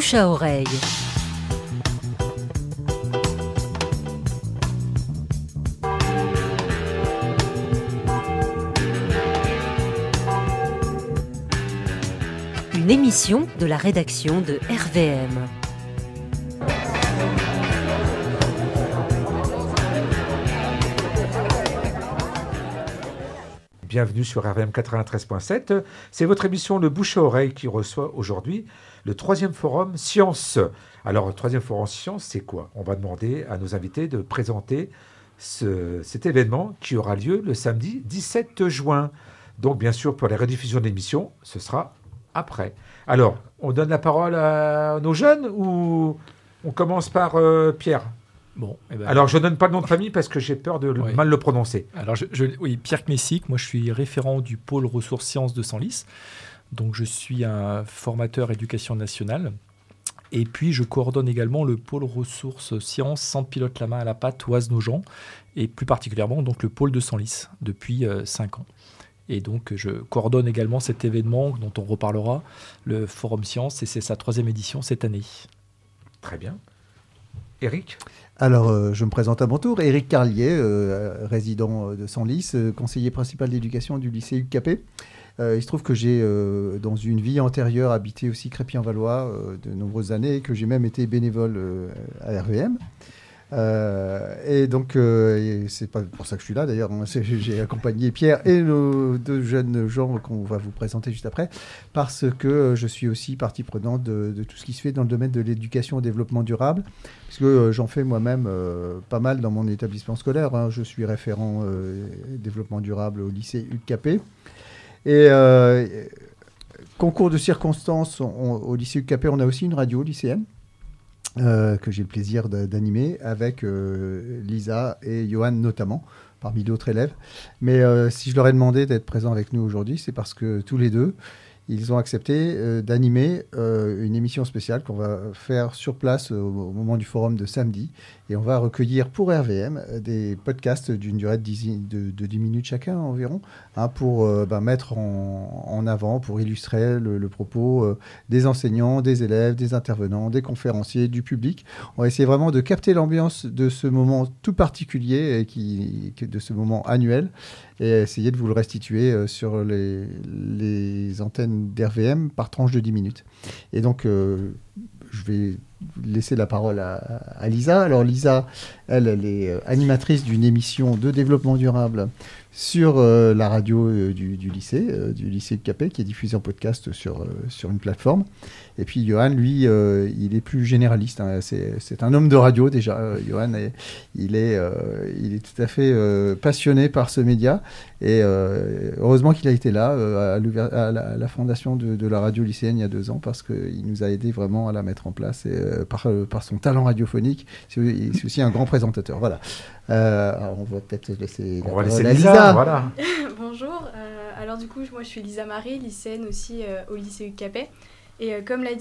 bouche à oreille. Une émission de la rédaction de RVM. Bienvenue sur RVM 93.7. C'est votre émission Le Bouche à Oreille qui reçoit aujourd'hui le 3e forum Sciences. Alors, le 3e forum Sciences, c'est quoi ? On va demander à nos invités de présenter cet événement qui aura lieu le samedi 17 juin. Donc, bien sûr, pour la rediffusion de l'émission, ce sera après. Alors, on donne la parole à nos jeunes ou on commence par Pierre ? Bon, alors, je ne donne pas le nom de famille parce que j'ai peur de mal le prononcer. Alors, oui, Pierre Kmessic, moi je suis référent du pôle ressources sciences de Senlis. Donc, je suis un formateur éducation nationale. Et puis, je coordonne également le pôle ressources sciences Centre Pilote la main à la pâte Oise-Nogent. Et plus particulièrement, donc, le pôle de Senlis depuis 5 ans. Et donc, je coordonne également cet événement dont on reparlera, le Forum Sciences, et c'est sa 3e édition cette année. Très bien. Éric ? Alors, je me présente à mon tour. Éric Carlier, résident de Senlis, conseiller principal d'éducation du lycée UCAP. Il se trouve que j'ai, dans une vie antérieure, habité aussi Crépy-en-Valois de nombreuses années et que j'ai même été bénévole à RVM. Et donc, c'est pas pour ça que je suis là d'ailleurs. J'ai accompagné Pierre et nos 2 jeunes gens qu'on va vous présenter juste après, parce que je suis aussi partie prenante de tout ce qui se fait dans le domaine de l'éducation au développement durable, parce que j'en fais moi-même pas mal dans mon établissement scolaire. Je suis référent développement durable au lycée UCAP. Et concours de circonstances, au lycée UCAP, on a aussi une radio lycéenne. Que j'ai le plaisir d'animer avec Lisa et Johan notamment, parmi d'autres élèves. Mais si je leur ai demandé d'être présents avec nous aujourd'hui, c'est parce que tous les deux, ils ont accepté d'animer une émission spéciale qu'on va faire sur place au moment du forum de samedi. Et on va recueillir pour RVM des podcasts d'une durée de 10 minutes chacun environ, pour mettre en avant, pour illustrer le propos des enseignants, des élèves, des intervenants, des conférenciers, du public. On va essayer vraiment de capter l'ambiance de ce moment tout particulier, de ce moment annuel, et essayer de vous le restituer sur les antennes d'RVM par tranche de 10 minutes. Et donc, je vais laisser la parole à Lisa. Alors Lisa, elle est animatrice d'une émission de développement durable sur la radio du lycée UCAP, qui est diffusée en podcast sur une plateforme. Et puis Johan, lui, il est plus généraliste. C'est un homme de radio déjà. Johan, il est tout à fait passionné par ce média. Et heureusement qu'il a été là à la fondation de la radio lycéenne il y a 2 ans, parce qu'il nous a aidé vraiment à la mettre en place. Et, par son talent radiophonique, c'est aussi un grand présentateur. Voilà. Alors on va peut-être laisser la parole à Lisa. Voilà. Bonjour. Alors du coup, moi je suis Lisa Marie, lycéenne aussi au lycée UCAP. Et comme l'a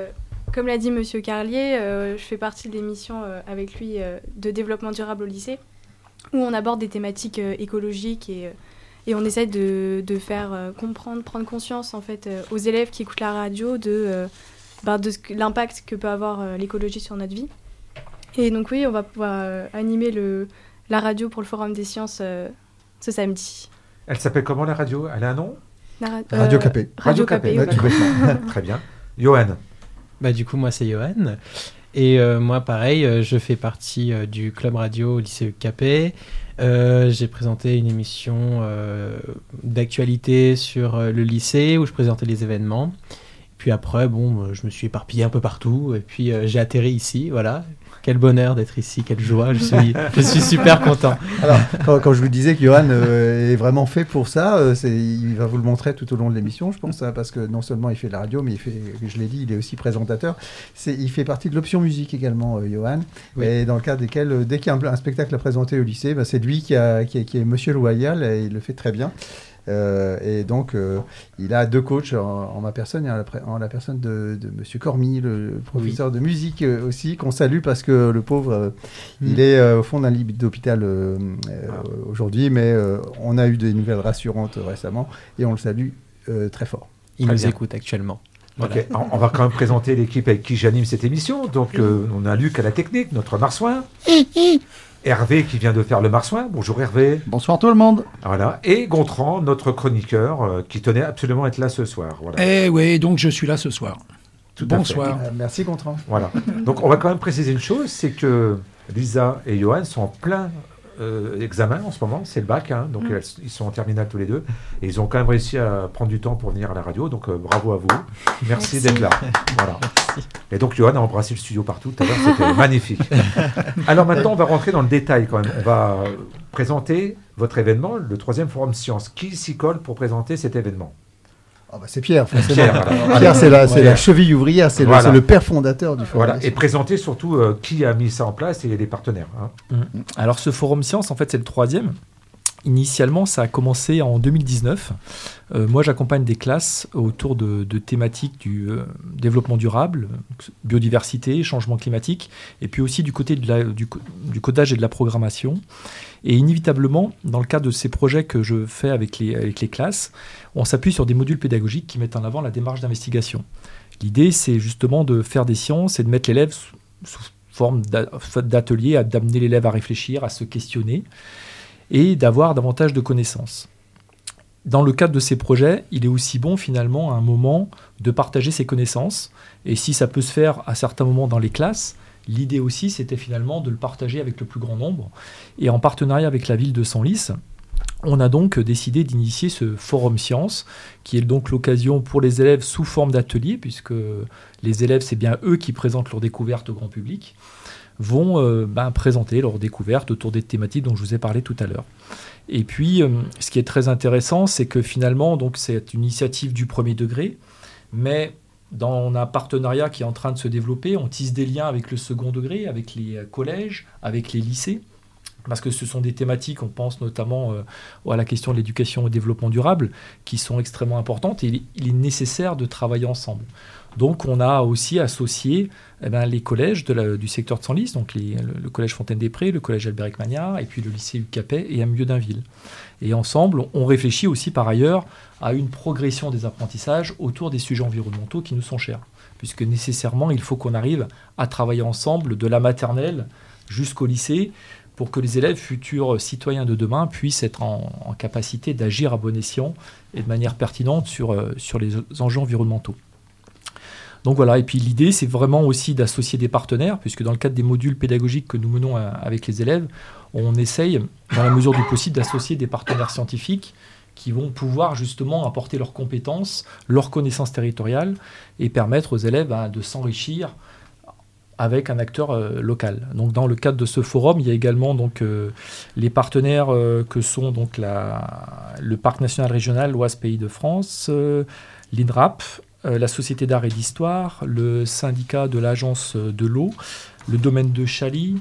dit Monsieur Carlier, je fais partie de l'émission avec lui de développement durable au lycée, où on aborde des thématiques écologiques et on essaie de faire comprendre, prendre conscience en fait aux élèves qui écoutent la radio de l'impact que peut avoir l'écologie sur notre vie. Et donc oui, on va pouvoir animer la radio pour le Forum des Sciences ce samedi. Elle s'appelle comment la radio ? Elle a un nom ? Radio Capé. Radio Capé, oui. Très bien. Johan ? Du coup, moi, c'est Johan. Et moi, pareil, je fais partie du club radio au lycée UCAP. J'ai présenté une émission d'actualité sur le lycée où je présentais les événements. Puis après, je me suis éparpillé un peu partout. Et puis, j'ai atterri ici, voilà. Quel bonheur d'être ici, quelle joie, je suis super content. Alors, quand je vous disais que Johan est vraiment fait pour ça, il va vous le montrer tout au long de l'émission, je pense, parce que non seulement il fait de la radio, mais je l'ai dit, il est aussi présentateur. Il fait partie de l'option musique également, Johan, oui. Et dans le cadre desquels, dès qu'il y a un spectacle à présenter au lycée, c'est lui qui est Monsieur Loyal, et il le fait très bien. Et donc, il a 2 coachs en ma personne et en la personne de Monsieur Cormy, le professeur de musique aussi, qu'on salue parce que le pauvre, il est au fond d'un lit d'hôpital aujourd'hui, mais on a eu des nouvelles rassurantes récemment et on le salue très fort. Il nous écoute actuellement. Voilà. Ok, on va quand même présenter l'équipe avec qui j'anime cette émission. Donc, on a Luc à la technique, notre marsouin. Hervé qui vient de faire le marsouin. Bonjour Hervé. Bonsoir tout le monde. Voilà. Et Gontran, notre chroniqueur, qui tenait absolument à être là ce soir. Voilà. Eh oui, donc je suis là ce soir. Tout à fait. Bonsoir. Merci Gontran. Voilà. Donc, on va quand même préciser une chose, c'est que Lisa et Johan sont en plein examen en ce moment, c'est le bac, hein, donc ils sont en terminale tous les deux, et ils ont quand même réussi à prendre du temps pour venir à la radio, donc bravo à vous, merci d'être là. Voilà. Et donc Johan a embrassé le studio partout tout à l'heure, c'était magnifique. Alors maintenant on va rentrer dans le détail quand même, on va présenter votre événement, le 3e Forum Sciences. Qui s'y colle pour présenter cet événement? C'est Pierre, forcément. Pierre, Pierre, c'est la cheville ouvrière, c'est le père fondateur du forum. Voilà. Et présenter surtout qui a mis ça en place et les partenaires. Hein. Alors ce Forum Sciences, en fait, c'est le 3e. Initialement, ça a commencé en 2019. Moi, j'accompagne des classes autour de thématiques du développement durable, biodiversité, changement climatique, et puis aussi du côté du codage et de la programmation. Et inévitablement, dans le cadre de ces projets que je fais avec les classes, on s'appuie sur des modules pédagogiques qui mettent en avant la démarche d'investigation. L'idée, c'est justement de faire des sciences et de mettre l'élève sous forme d'atelier, d'amener l'élève à réfléchir, à se questionner et d'avoir davantage de connaissances. Dans le cadre de ces projets, il est aussi bon finalement à un moment de partager ses connaissances. Et si ça peut se faire à certains moments dans les classes, l'idée aussi c'était finalement de le partager avec le plus grand nombre. Et en partenariat avec la ville de Senlis, on a donc décidé d'initier ce Forum Sciences, qui est donc l'occasion pour les élèves sous forme d'atelier, puisque les élèves, c'est bien eux qui présentent leurs découvertes au grand public, vont présenter leurs découvertes autour des thématiques dont je vous ai parlé tout à l'heure. Et puis, ce qui est très intéressant, c'est que finalement, donc, c'est une initiative du premier degré, mais on a un partenariat qui est en train de se développer, on tisse des liens avec le second degré, avec les collèges, avec les lycées, parce que ce sont des thématiques, on pense notamment à la question de l'éducation au développement durable, qui sont extrêmement importantes, et il est nécessaire de travailler ensemble. Donc on a aussi associé les collèges du secteur de Senlis, donc le collège Fontaine-des-Prés, le collège Albéric-Magnard, et puis le lycée Hugues-Capet et Amieux-Dainville. Et ensemble, on réfléchit aussi par ailleurs à une progression des apprentissages autour des sujets environnementaux qui nous sont chers, puisque nécessairement, il faut qu'on arrive à travailler ensemble de la maternelle jusqu'au lycée, pour que les élèves futurs citoyens de demain puissent être en capacité d'agir à bon escient et de manière pertinente sur les enjeux environnementaux. Donc voilà, et puis l'idée, c'est vraiment aussi d'associer des partenaires, puisque dans le cadre des modules pédagogiques que nous menons avec les élèves, on essaye, dans la mesure du possible, d'associer des partenaires scientifiques qui vont pouvoir justement apporter leurs compétences, leurs connaissances territoriales, et permettre aux élèves de s'enrichir avec un acteur local. Donc dans le cadre de ce forum, il y a également donc, les partenaires que sont donc le Parc national régional l'Oise Pays de France, l'INRAP, la Société d'art et d'histoire, le syndicat de l'agence de l'eau, le domaine de Chaly,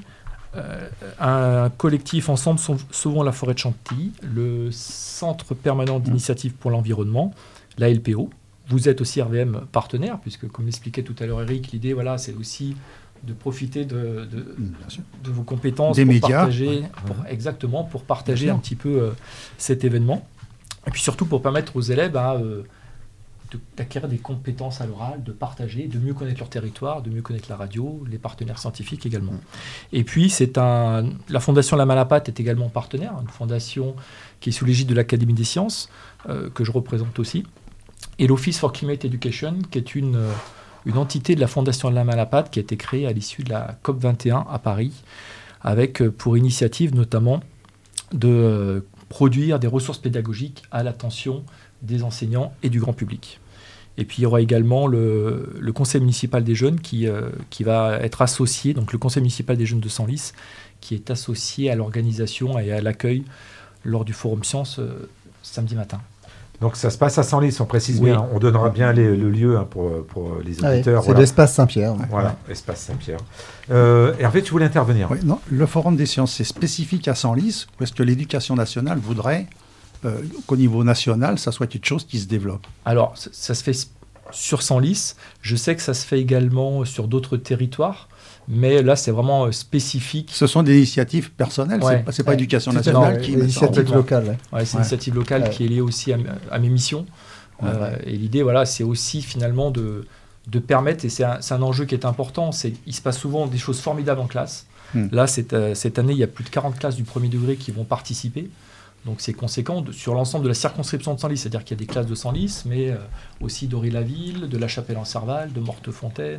un collectif Ensemble Sauvons la forêt de Chantilly, le Centre permanent d'initiative pour l'environnement, la LPO. Vous êtes aussi RVM partenaire, puisque comme l'expliquait tout à l'heure Eric, l'idée voilà, c'est aussi de profiter de vos compétences des pour médias. Partager, pour partager un petit peu cet événement. Et puis surtout pour permettre aux élèves d'acquérir des compétences à l'oral, de partager, de mieux connaître leur territoire, de mieux connaître la radio, les partenaires scientifiques également. Et puis la Fondation La Malapate est également partenaire, une fondation qui est sous l'égide de l'Académie des sciences, que je représente aussi, et l'Office for Climate Education, qui est une entité de la Fondation La Malapate qui a été créée à l'issue de la COP21 à Paris, avec pour initiative notamment de produire des ressources pédagogiques à l'attention des enseignants et du grand public. Et puis il y aura également le Conseil municipal des jeunes qui va être associé, donc le Conseil municipal des jeunes de Senlis, qui est associé à l'organisation et à l'accueil lors du Forum Sciences samedi matin. Donc ça se passe à Senlis, on précise bien, on donnera bien le lieu pour les auditeurs. C'est l'espace Saint-Pierre. Voilà, espace Saint-Pierre. Hervé, tu voulais intervenir? Oui, non, le Forum des sciences, c'est spécifique à Senlis, ou est-ce que l'Éducation nationale voudrait qu'au niveau national, ça soit quelque chose qui se développe? Alors, ça se fait sur Senlis. Je sais que ça se fait également sur d'autres territoires, mais là, c'est vraiment spécifique. Ce sont des initiatives personnelles, c'est pas Éducation nationale qui... C'est une initiative locale. C'est une initiative locale qui est liée aussi à mes missions. Et l'idée, voilà, c'est aussi finalement de permettre, et c'est un enjeu qui est important, il se passe souvent des choses formidables en classe. Là, cette année, il y a plus de 40 classes du premier degré qui vont participer. Donc c'est conséquent sur l'ensemble de la circonscription de Senlis, c'est-à-dire qu'il y a des classes de Senlis, mais aussi d'Ory-la-Ville, de La Chapelle-en-Serval, de Mortefontaine,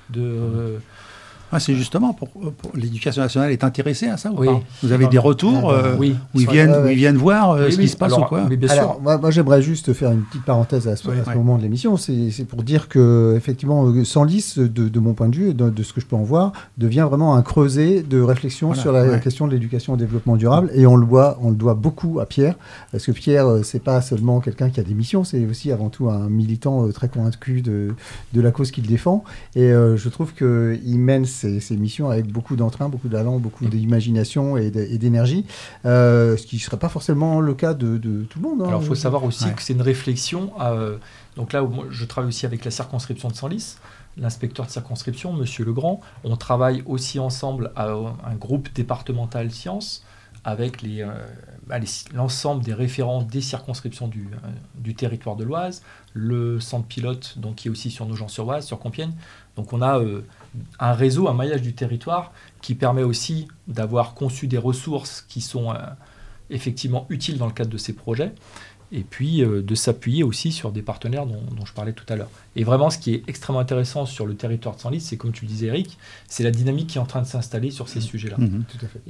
c'est justement pour l'éducation nationale est intéressée à ça ou Oui. pas? Vous avez des retours oui. où ils viennent voir ce qui se passe ou quoi? Oui, bien Alors, sûr. moi, j'aimerais juste faire une petite parenthèse à ce moment de l'émission. C'est pour dire que, effectivement, Senlis, de mon point de vue, et de ce que je peux en voir, devient vraiment un creuset de réflexion sur la question de l'éducation au développement durable. Et on le doit beaucoup à Pierre, parce que Pierre, c'est pas seulement quelqu'un qui a des missions, c'est aussi avant tout un militant très convaincu de la cause qu'il défend. Et je trouve qu'il mène ces missions avec beaucoup d'entrain, beaucoup d'allant, beaucoup d'imagination et d'énergie, ce qui ne serait pas forcément le cas de tout le monde. Alors, il faut savoir aussi que c'est une réflexion. Donc là, je travaille aussi avec la circonscription de Senlis, l'inspecteur de circonscription, Monsieur Legrand. On travaille aussi ensemble à un groupe départemental sciences avec l'ensemble des référents des circonscriptions du territoire de l'Oise, le centre pilote donc, qui est aussi sur Nogent-sur-Oise, sur Compiègne. Donc on a un réseau, un maillage du territoire qui permet aussi d'avoir conçu des ressources qui sont effectivement utiles dans le cadre de ces projets, et puis de s'appuyer aussi sur des partenaires dont je parlais tout à l'heure. Et vraiment, ce qui est extrêmement intéressant sur le territoire de Senlis, c'est comme tu le disais, Eric, c'est la dynamique qui est en train de s'installer sur ces sujets-là. Tout à fait.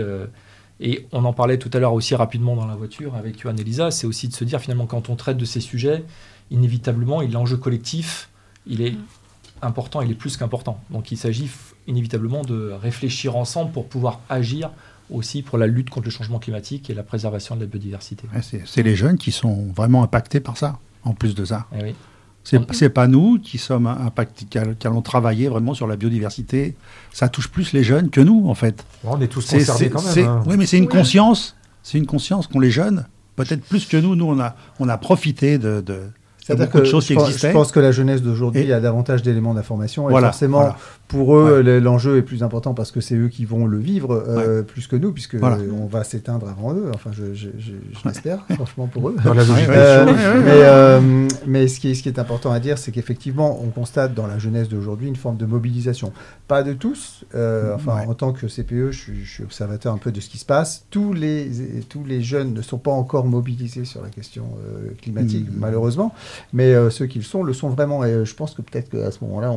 Et on en parlait tout à l'heure aussi rapidement dans la voiture avec Johan et Lisa, c'est aussi de se dire finalement quand on traite de ces sujets, inévitablement, l'enjeu collectif, il est important, il est plus qu'important. Donc il s'agit inévitablement de réfléchir ensemble pour pouvoir agir aussi pour la lutte contre le changement climatique et la préservation de la biodiversité. C'est les jeunes qui sont vraiment impactés par ça, en plus de ça. Eh oui. C'est pas nous qui sommes impactés, qui allons travailler vraiment sur la biodiversité. Ça touche plus les jeunes que nous, en fait. On est tous concernés quand même. Oui, mais c'est une conscience. C'est une conscience qu'ont les jeunes, peut-être plus que nous. Nous, on a profité de beaucoup de choses qui existaient. Je pense que la jeunesse d'aujourd'hui a davantage d'éléments d'information. Et forcément, pour eux, l'enjeu est plus important parce que c'est eux qui vont le vivre plus que nous, puisque on va s'éteindre avant eux. Enfin, je l'espère, franchement, pour eux. Dans la logique mais ce qui est important à dire, c'est qu'effectivement, on constate dans la jeunesse d'aujourd'hui une forme de mobilisation. Pas de tous. En tant que CPE, je suis observateur un peu de ce qui se passe. Tous les jeunes ne sont pas encore mobilisés sur la question climatique, malheureusement. Mais ceux qui le sont vraiment. Et je pense que peut-être qu'à ce moment-là,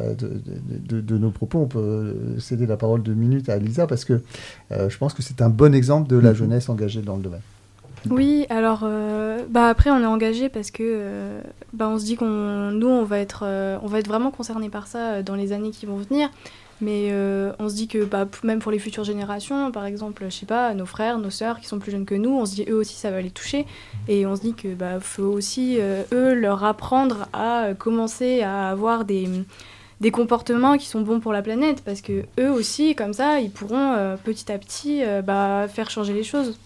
de nos propos, on peut céder la parole 2 minutes à Lisa, parce que je pense que c'est un bon exemple de la jeunesse engagée dans le domaine. Oui, alors après on est engagé parce que on se dit on va être vraiment concernés par ça dans les années qui vont venir. Mais on se dit que même pour les futures générations, par exemple, je sais pas, nos frères, nos sœurs qui sont plus jeunes que nous, on se dit eux aussi ça va les toucher. Et on se dit que faut aussi eux leur apprendre à commencer à avoir des comportements qui sont bons pour la planète, parce que eux aussi, comme ça, ils pourront petit à petit faire changer les choses.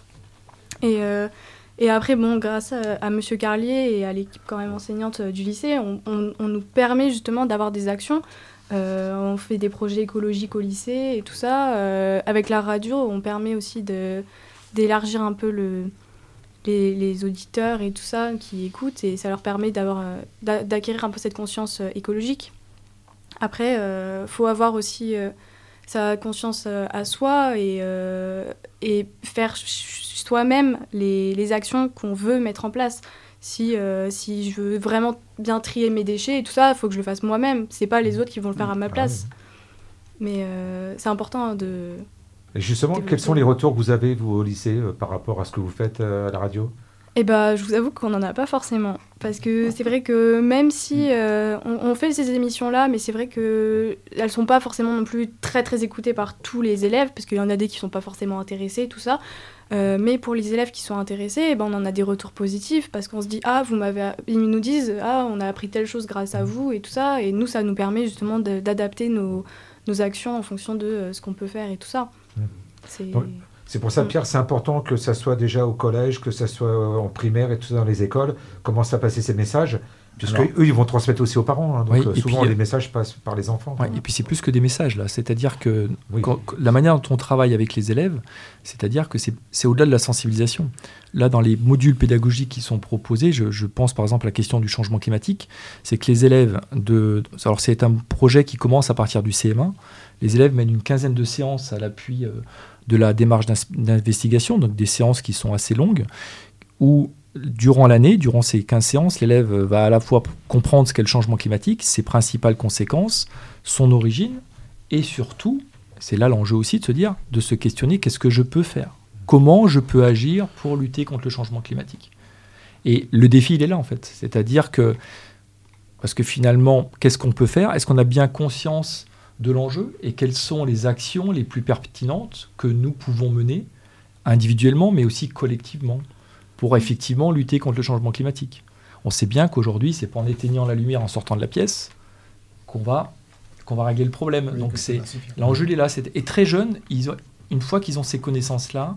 Et après, grâce à Monsieur Carlier et à l'équipe quand même enseignante du lycée, on nous permet justement d'avoir des actions. On fait des projets écologiques au lycée et tout ça. Avec la radio, on permet aussi d'élargir un peu les auditeurs et tout ça qui écoutent, et ça leur permet d'acquérir un peu cette conscience écologique. Après, faut avoir aussi sa conscience à soi et faire soi-même les actions qu'on veut mettre en place. Si je veux vraiment bien trier mes déchets et tout ça, il faut que je le fasse moi-même. C'est pas les autres qui vont le faire à ma place. Mais c'est important de... Et justement, quels sont les retours que vous avez, vous, au lycée, par rapport à ce que vous faites à la radio ? Je vous avoue qu'on n'en a pas forcément. Parce que c'est vrai que même si on fait ces émissions-là, mais c'est vrai qu'elles ne sont pas forcément non plus très très écoutées par tous les élèves, parce qu'il y en a des qui ne sont pas forcément intéressés, tout ça. Mais pour les élèves qui sont intéressés, on en a des retours positifs, parce qu'on se dit ils nous disent on a appris telle chose grâce à vous et tout ça, et nous ça nous permet justement d'adapter nos actions en fonction de ce qu'on peut faire et tout ça. C'est pour ça, Pierre, c'est important que ça soit déjà au collège, que ça soit en primaire et tout ça dans les écoles, commence à passer ces messages. Puisque Alors, eux, ils vont transmettre aussi aux parents. Hein, donc oui, et souvent, puis, les messages passent par les enfants. ouais, et puis c'est plus que des messages là, c'est-à-dire que Oui. la manière dont on travaille avec les élèves, c'est-à-dire que c'est au-delà de la sensibilisation. Là, dans les modules pédagogiques qui sont proposés, je pense par exemple à la question du changement climatique, c'est que les élèves alors c'est un projet qui commence à partir du CM1, les élèves mènent une quinzaine de séances à l'appui de la démarche d'investigation, donc des séances qui sont assez longues, où durant l'année, durant ces 15 séances, l'élève va à la fois comprendre ce qu'est le changement climatique, ses principales conséquences, son origine, et surtout, c'est là l'enjeu aussi de se questionner qu'est-ce que je peux faire ? Comment je peux agir pour lutter contre le changement climatique ? Et le défi, il est là en fait. C'est-à-dire que, parce que finalement, qu'est-ce qu'on peut faire ? Est-ce qu'on a bien conscience de l'enjeu ? Et quelles sont les actions les plus pertinentes que nous pouvons mener individuellement, mais aussi collectivement, pour effectivement lutter contre le changement climatique. On sait bien qu'aujourd'hui, c'est pas en éteignant la lumière en sortant de la pièce qu'on va régler le problème. Oui, donc l'enjeu il est là. Et très jeunes, une fois qu'ils ont ces connaissances-là,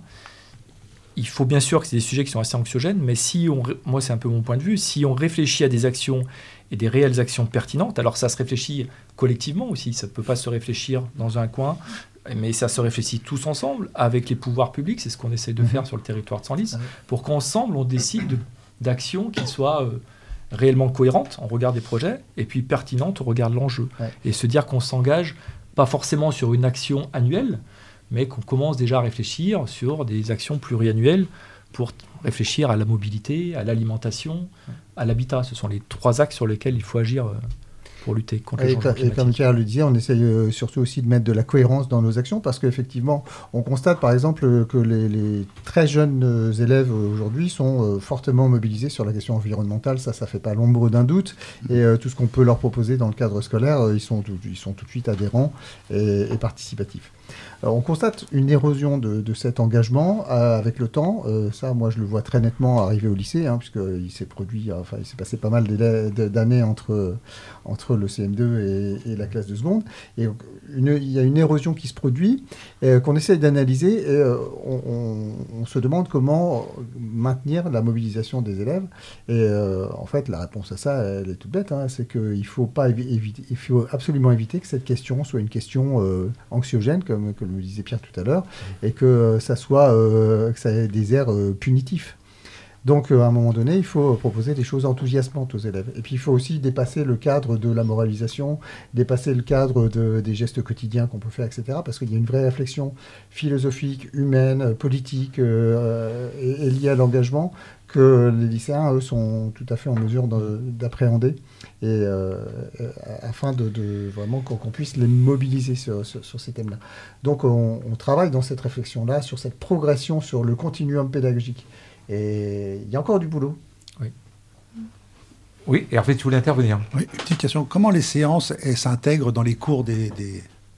il faut bien sûr que c'est des sujets qui sont assez anxiogènes, mais moi c'est un peu mon point de vue, si on réfléchit à des actions et des réelles actions pertinentes, alors ça se réfléchit collectivement aussi, ça ne peut pas se réfléchir dans un coin, mais ça se réfléchit tous ensemble avec les pouvoirs publics, c'est ce qu'on essaie de faire sur le territoire de Senlis, pour qu'ensemble on décide d'actions qui soient réellement cohérentes en regard des projets et puis pertinentes au regard de l'enjeu. Et se dire qu'on s'engage pas forcément sur une action annuelle, mais qu'on commence déjà à réfléchir sur des actions pluriannuelles pour réfléchir à la mobilité, à l'alimentation, à l'habitat. Ce sont les 3 axes sur lesquels il faut agir pour lutter contre le changement climatique. Et comme Pierre le disait, on essaye surtout aussi de mettre de la cohérence dans nos actions parce qu'effectivement, on constate par exemple que les très jeunes élèves aujourd'hui sont fortement mobilisés sur la question environnementale. Ça fait pas l'ombre d'un doute. Et tout ce qu'on peut leur proposer dans le cadre scolaire, ils sont tout de suite adhérents et participatifs. Alors, on constate une érosion de cet engagement avec le temps. Ça, moi, je le vois très nettement arriver au lycée, puisqu'il s'est passé pas mal d'années entre le CM2 et la classe de seconde. Et il y a une érosion qui se produit, qu'on essaye d'analyser. Et, on se demande comment maintenir la mobilisation des élèves. Et en fait, la réponse à ça, elle est toute bête. C'est qu'il faut absolument éviter que cette question soit une question anxiogène, comme le disait Pierre tout à l'heure, et que ça ait des airs punitifs. Donc, à un moment donné, il faut proposer des choses enthousiasmantes aux élèves. Et puis, il faut aussi dépasser le cadre de la moralisation, dépasser le cadre des gestes quotidiens qu'on peut faire, etc. Parce qu'il y a une vraie réflexion philosophique, humaine, politique et liée à l'engagement que les lycéens, eux, sont tout à fait en mesure d'appréhender et afin de vraiment qu'on puisse les mobiliser sur ces thèmes-là. Donc, on travaille dans cette réflexion-là, sur cette progression, sur le continuum pédagogique. Et il y a encore du boulot. Oui, Hervé, tu voulais intervenir. Oui, une petite question. Comment les séances s'intègrent dans les cours des élèves ?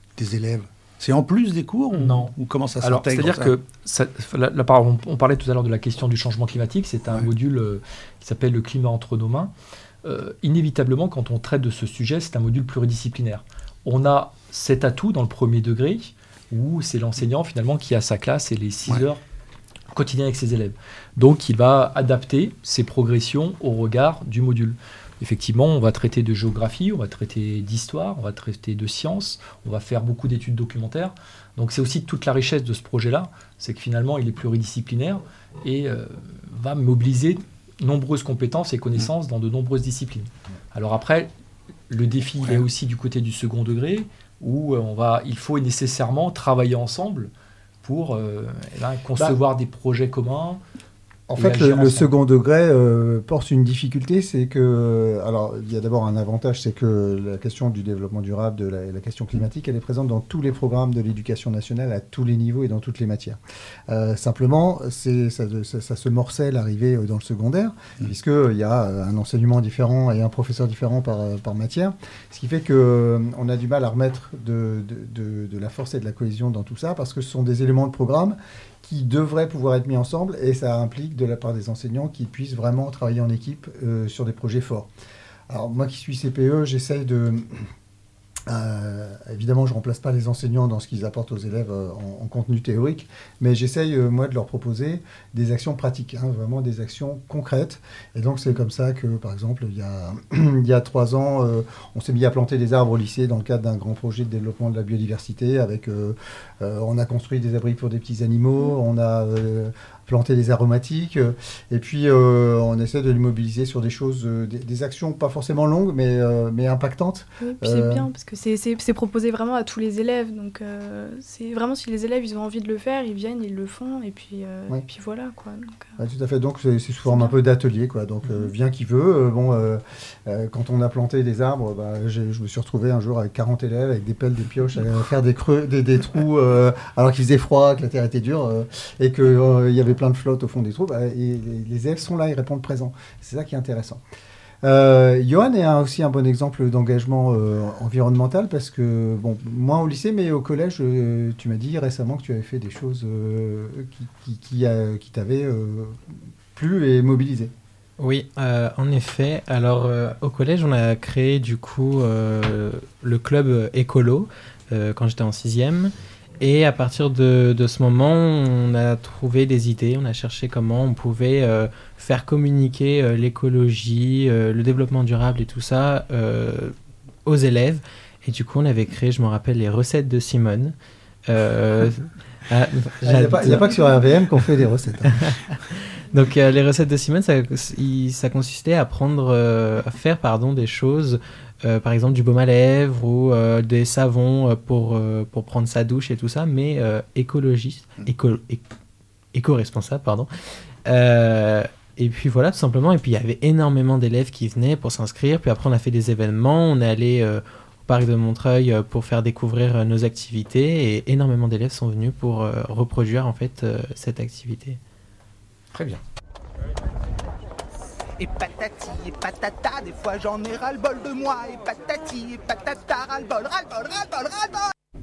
C'est en plus des cours Non. Ou comment ça Alors, s'intègre c'est-à-dire que, on parlait tout à l'heure de la question du changement climatique, c'est un module qui s'appelle le climat entre nos mains. Inévitablement, quand on traite de ce sujet, c'est un module pluridisciplinaire. On a cet atout dans le premier degré, où c'est l'enseignant finalement qui a sa classe et les 6 heures quotidiennes avec ses élèves. Donc, il va adapter ses progressions au regard du module. Effectivement, on va traiter de géographie, on va traiter d'histoire, on va traiter de sciences, on va faire beaucoup d'études documentaires. Donc c'est aussi toute la richesse de ce projet-là, c'est que finalement il est pluridisciplinaire et va mobiliser nombreuses compétences et connaissances dans de nombreuses disciplines. Alors après, le défi est aussi du côté du second degré, où il faut nécessairement travailler ensemble pour concevoir des projets communs. En fait, le second degré porte une difficulté, c'est que... Alors, il y a d'abord un avantage, c'est que la question du développement durable, la question climatique, elle est présente dans tous les programmes de l'éducation nationale, à tous les niveaux et dans toutes les matières. Simplement, ça se morcelle arrivé dans le secondaire, puisqu'il y a un enseignement différent et un professeur différent par matière, ce qui fait qu'on a du mal à remettre de la force et de la cohésion dans tout ça, parce que ce sont des éléments de programme qui devraient pouvoir être mis ensemble, et ça implique de la part des enseignants qu'ils puissent vraiment travailler en équipe sur des projets forts. Alors moi qui suis CPE, j'essaye Évidemment, je ne remplace pas les enseignants dans ce qu'ils apportent aux élèves en contenu théorique, mais j'essaye, moi, de leur proposer des actions pratiques, vraiment des actions concrètes. Et donc, c'est comme ça que, par exemple, il y a 3 ans, on s'est mis à planter des arbres au lycée dans le cadre d'un grand projet de développement de la biodiversité. On a construit des abris pour des petits animaux, on a planté des aromatiques, et puis on essaie de les mobiliser sur des choses, des actions pas forcément longues, mais impactantes. Oui, puis c'est bien, parce que c'est proposé vraiment à tous les élèves, donc c'est vraiment si les élèves ils ont envie de le faire, ils viennent, ils le font, et puis voilà, quoi. Donc, tout à fait, donc c'est sous forme un peu d'atelier, quoi. Donc vient qui veut. Quand on a planté des arbres, je me suis retrouvé un jour avec 40 élèves, avec des pelles, des pioches, à faire des creux, des trous, alors qu'il faisait froid, que la terre était dure, et qu'il y avait plein de flotte au fond des trous, et les élèves sont là, ils répondent présents. C'est ça qui est intéressant. Johan est aussi un bon exemple d'engagement environnemental, parce que, moins au lycée, mais au collège, tu m'as dit récemment que tu avais fait des choses qui t'avaient plu et mobilisé. Oui, en effet. Alors, au collège, on a créé du coup le club écolo quand j'étais en 6e. Et à partir de ce moment, on a trouvé des idées, on a cherché comment on pouvait faire communiquer l'écologie, le développement durable et tout ça aux élèves. Et du coup, on avait créé, je me rappelle, les recettes de Simone. Il n'y a pas que sur RVM qu'on fait des recettes. Donc les recettes de Simone, ça consistait à faire des choses, par exemple du baume à lèvres ou des savons pour prendre sa douche et tout ça, mais éco-responsable, pardon. Et puis voilà, tout simplement. Et puis il y avait énormément d'élèves qui venaient pour s'inscrire. Puis après, on a fait des événements. On est allé au parc de Montreuil pour faire découvrir nos activités. Et énormément d'élèves sont venus pour reproduire en fait cette activité. Très bien. Et patati et patata, des fois j'en ai ras-le-bol de moi. Et patati et patata, ras-le-bol, ras-le-bol, ras-le-bol, ras-le-bol.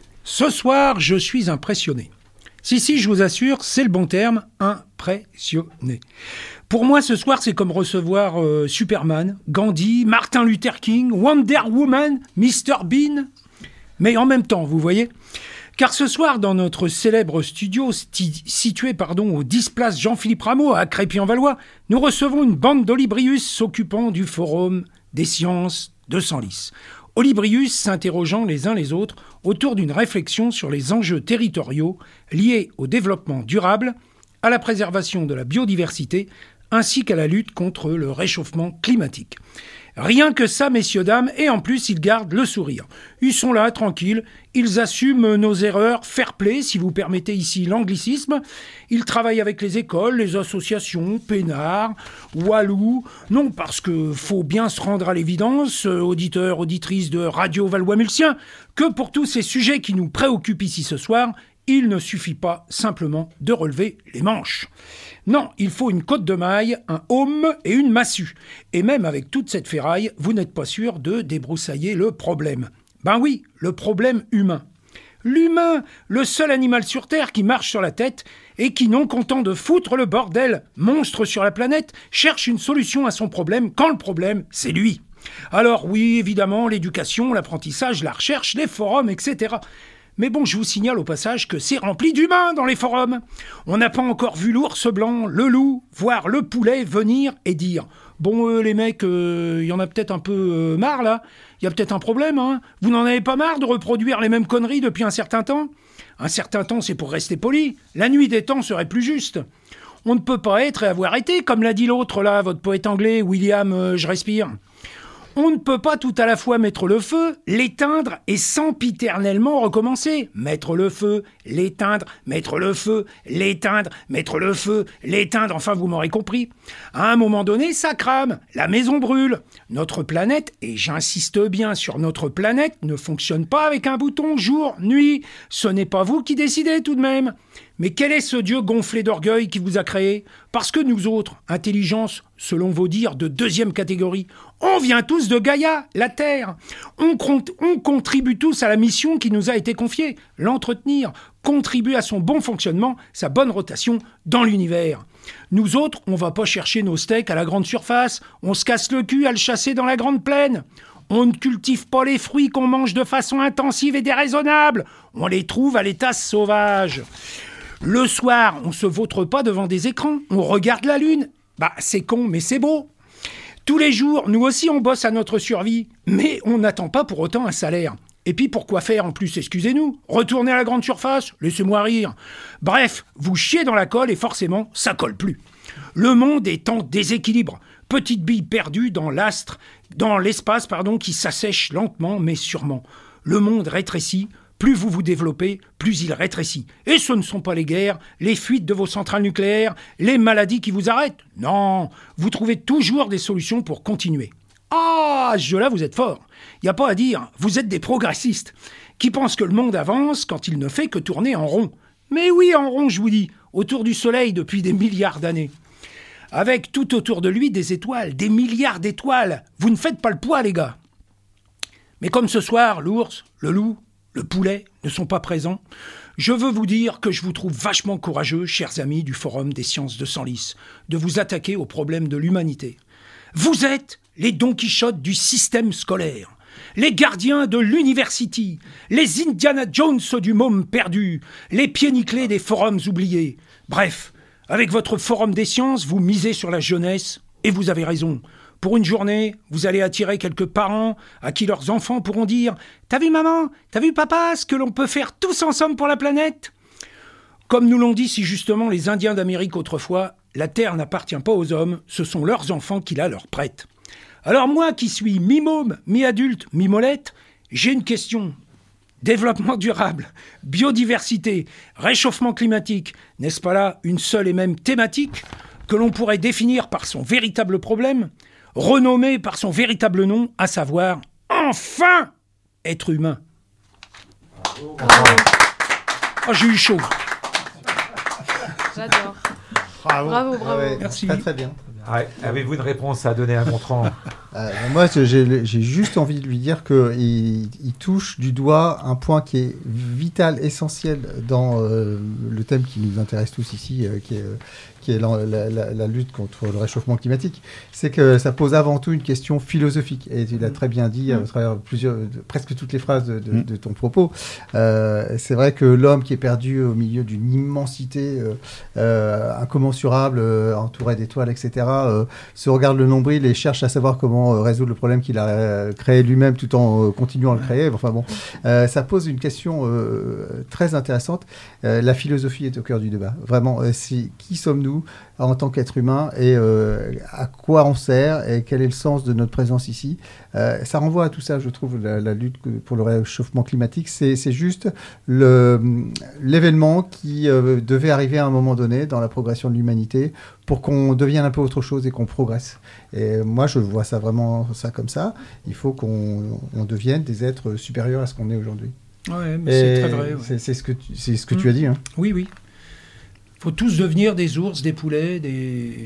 Ce soir, je suis impressionné. Si, je vous assure, c'est le bon terme, impressionné. Pour moi, ce soir, c'est comme recevoir Superman, Gandhi, Martin Luther King, Wonder Woman, Mr Bean. Mais en même temps, vous voyez. Car ce soir, dans notre célèbre studio situé au 10 place Jean-Philippe Rameau à Crépy-en-Valois, nous recevons une bande d'Olibrius s'occupant du Forum des sciences de Senlis. Olibrius s'interrogeant les uns les autres autour d'une réflexion sur les enjeux territoriaux liés au développement durable, à la préservation de la biodiversité, ainsi qu'à la lutte contre le réchauffement climatique. Rien que ça, messieurs, dames, et en plus, ils gardent le sourire. Ils sont là, tranquilles, ils assument nos erreurs, fair play, si vous permettez ici l'anglicisme. Ils travaillent avec les écoles, les associations, Pénard, Walou. Non, parce que faut bien se rendre à l'évidence, auditeurs, auditrices de Radio Valois-Mulsien, que pour tous ces sujets qui nous préoccupent ici ce soir, il ne suffit pas simplement de relever les manches. Non, il faut une côte de maille, un aume et une massue. Et même avec toute cette ferraille, vous n'êtes pas sûr de débroussailler le problème. Ben oui, le problème humain. L'humain, le seul animal sur Terre qui marche sur la tête et qui, non content de foutre le bordel, monstre sur la planète, cherche une solution à son problème quand le problème, c'est lui. Alors oui, évidemment, l'éducation, l'apprentissage, la recherche, les forums, etc. Mais bon, je vous signale au passage que c'est rempli d'humains dans les forums. On n'a pas encore vu l'ours blanc, le loup, voire le poulet venir et dire « Bon, les mecs, y en a peut-être un peu marre, là. Il y a peut-être un problème, hein. Vous n'en avez pas marre de reproduire les mêmes conneries depuis un certain temps ? Un certain temps, c'est pour rester poli. La nuit des temps serait plus juste. On ne peut pas être et avoir été, comme l'a dit l'autre, là, votre poète anglais, William Je respire. On ne peut pas tout à la fois mettre le feu, l'éteindre et sempiternellement recommencer. Mettre le feu, l'éteindre, mettre le feu, l'éteindre, mettre le feu, l'éteindre, enfin vous m'aurez compris. À un moment donné, ça crame, la maison brûle. Notre planète, et j'insiste bien sur notre planète, ne fonctionne pas avec un bouton jour, nuit. Ce n'est pas vous qui décidez tout de même. Mais quel est ce Dieu gonflé d'orgueil qui vous a créé ? Parce que nous autres, intelligence, selon vos dires, de deuxième catégorie, on vient tous de Gaïa, la Terre. On contribue tous à la mission qui nous a été confiée, l'entretenir, contribuer à son bon fonctionnement, sa bonne rotation dans l'univers. Nous autres, on va pas chercher nos steaks à la grande surface, on se casse le cul à le chasser dans la grande plaine. On ne cultive pas les fruits qu'on mange de façon intensive et déraisonnable. On les trouve à l'état sauvage. Le soir, on se vautre pas devant des écrans. On regarde la lune. Bah, c'est con, mais c'est beau. Tous les jours, nous aussi, on bosse à notre survie. Mais on n'attend pas pour autant un salaire. Et puis, pourquoi faire en plus, excusez-nous? Retourner à la grande surface? Laissez-moi rire. Bref, vous chiez dans la colle et forcément, ça colle plus. Le monde est en déséquilibre. Petite bille perdue dans l'espace, qui s'assèche lentement mais sûrement. Le monde rétrécit. Plus vous vous développez, plus il rétrécit. Et ce ne sont pas les guerres, les fuites de vos centrales nucléaires, les maladies qui vous arrêtent. Non, vous trouvez toujours des solutions pour continuer. Ah, ce jeu-là, vous êtes fort. Il n'y a pas à dire, vous êtes des progressistes, qui pensent que le monde avance quand il ne fait que tourner en rond. Mais oui, en rond, je vous dis, autour du soleil depuis des milliards d'années. Avec tout autour de lui des étoiles, des milliards d'étoiles. Vous ne faites pas le poids, les gars. Mais comme ce soir, l'ours, le loup, le poulet ne sont pas présents, je veux vous dire que je vous trouve vachement courageux, chers amis du Forum des sciences de Senlis, de vous attaquer aux problèmes de l'humanité. Vous êtes les Don Quichotte du système scolaire, les gardiens de l'university, les Indiana Jones du môme perdu, les pieds nickelés des forums oubliés. Bref, avec votre Forum des sciences, vous misez sur la jeunesse, et vous avez raison. Pour une journée, vous allez attirer quelques parents à qui leurs enfants pourront dire « T'as vu maman? T'as vu papa? Ce que l'on peut faire tous ensemble pour la planète ?» Comme nous l'ont dit si justement les Indiens d'Amérique autrefois, la Terre n'appartient pas aux hommes, ce sont leurs enfants qui la leur prêtent. Alors moi qui suis mi-môme, mi-adulte, mi-molette, j'ai une question. Développement durable, biodiversité, réchauffement climatique, n'est-ce pas là une seule et même thématique que l'on pourrait définir par son véritable problème, renommé par son véritable nom, à savoir, enfin, être humain. Oh, j'ai eu chaud. J'adore. Bravo. Ouais, merci. Très bien. Ouais, avez-vous une réponse à donner à Gontran? Moi, j'ai juste envie de lui dire qu'il touche du doigt un point qui est vital, essentiel dans le thème qui nous intéresse tous ici, qui est la lutte contre le réchauffement climatique. C'est que ça pose avant tout une question philosophique. Et tu l'as très bien dit à travers presque toutes les phrases de ton propos. C'est vrai que l'homme qui est perdu au milieu d'une immensité incommensurable, entouré d'étoiles, etc., se regarde le nombril et cherche à savoir comment résoudre le problème qu'il a créé lui-même tout en continuant à le créer. Enfin bon, ça pose une question très intéressante. La philosophie est au cœur du débat. Vraiment, qui sommes-nous en tant qu'être humain et à quoi on sert et quel est le sens de notre présence ici. Ça renvoie à tout ça, je trouve, la lutte pour le réchauffement climatique. C'est juste l'événement qui devait arriver à un moment donné dans la progression de l'humanité pour qu'on devienne un peu autre chose et qu'on progresse. Et moi, je vois ça vraiment comme ça. Il faut qu'on devienne des êtres supérieurs à ce qu'on est aujourd'hui. Ouais, mais c'est très vrai. Ouais. C'est ce que tu as dit. Hein. Oui. Il faut tous devenir des ours, des poulets, des...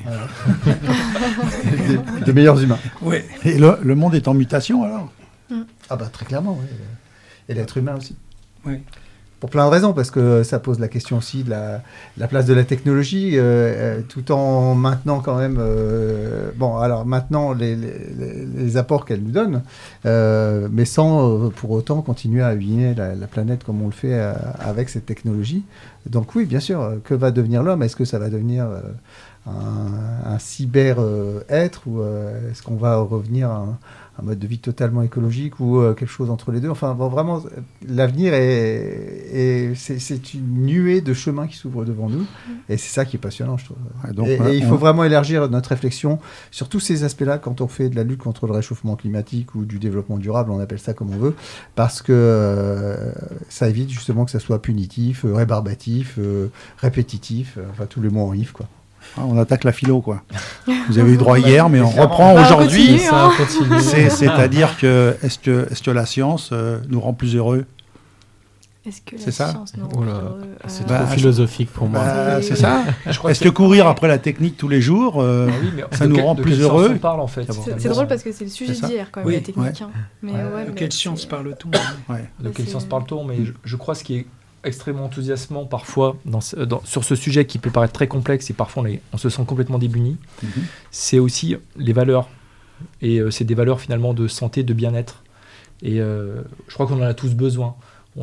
de meilleurs humains. Ouais. Et le monde est en mutation, alors? Ah bah très clairement, oui. Et l'être humain aussi. Oui. Pour plein de raisons, parce que ça pose la question aussi de la place de la technologie, tout en maintenant quand même... maintenant les apports qu'elle nous donne, mais sans pour autant continuer à abîmer la planète comme on le fait avec cette technologie. Donc oui, bien sûr, que va devenir l'homme? Est-ce que ça va devenir un cyber-être ou est-ce qu'on va revenir à un mode de vie totalement écologique ou quelque chose entre les deux? Enfin, bon, vraiment, l'avenir c'est une nuée de chemins qui s'ouvre devant nous et c'est ça qui est passionnant, je trouve. Ouais, donc, et il faut vraiment élargir notre réflexion sur tous ces aspects-là quand on fait de la lutte contre le réchauffement climatique ou du développement durable, on appelle ça comme on veut, parce que ça évite justement que ça soit punitif, rébarbatif, répétitif, enfin tous les mots en if, quoi. On attaque la philo, quoi. Vous avez eu droit hier, mais on reprend aujourd'hui. C'est-à-dire que est-ce que la science nous rend plus heureux? Est-ce que c'est ça? Science nous rend heureux C'est trop philosophique pour moi. C'est ça. Est-ce que courir après la technique tous les jours, ça nous rend plus heureux? On parle, en fait. C'est drôle parce que c'est le sujet d'hier, quand même, la technique. Hein. Mais de quelle science parle-t-on? De quelle science parle-t-on? Mais je crois ce qui est extrêmement enthousiasmant parfois sur ce sujet qui peut paraître très complexe et parfois on se sent complètement démuni, c'est aussi les valeurs Et c'est des valeurs finalement de santé, de bien-être. Et je crois qu'on en a tous besoin.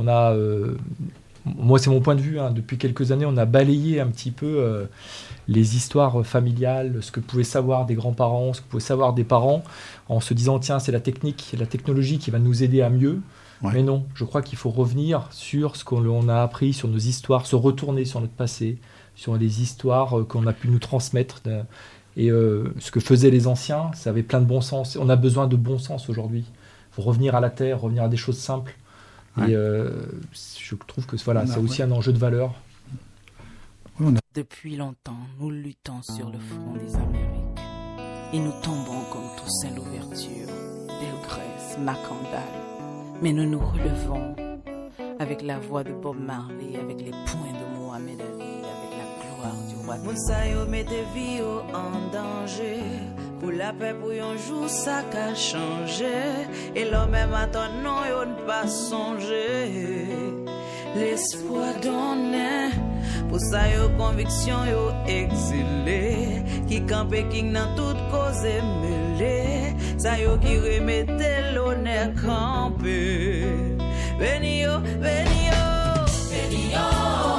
Moi, c'est mon point de vue. Depuis quelques années, on a balayé un petit peu les histoires familiales, ce que pouvaient savoir des grands-parents, ce que pouvaient savoir des parents, en se disant, tiens, c'est la technique, la technologie qui va nous aider à mieux. Ouais. Mais non, je crois qu'il faut revenir sur ce qu'on a appris, sur nos histoires, se retourner sur notre passé, sur les histoires qu'on a pu nous transmettre. Et ce que faisaient les anciens, ça avait plein de bon sens. On a besoin de bon sens aujourd'hui. Il faut revenir à la terre, revenir à des choses simples. Ouais. Et je trouve que c'est aussi un enjeu de valeur. Depuis longtemps, nous luttons sur le front des Amériques. Et nous tombons comme Toussaint Louverture, Delgrès, Macandal. Mais nous nous relevons avec la voix de Bob Marley, avec les poings de Mohamed Ali, avec la gloire du roi. Mounsayo mettez vie en danger. Pour la paix, pour un jour, ça a changé. Et l'homme même à ton nom, yon pas songé. L'espoir donné. Pour ça, yo conviction, yo exilé. Qui campe king dans toute cause mêlée. Ça yo qui remette l'honneur campé. Veni yo, veni yo, veni yo.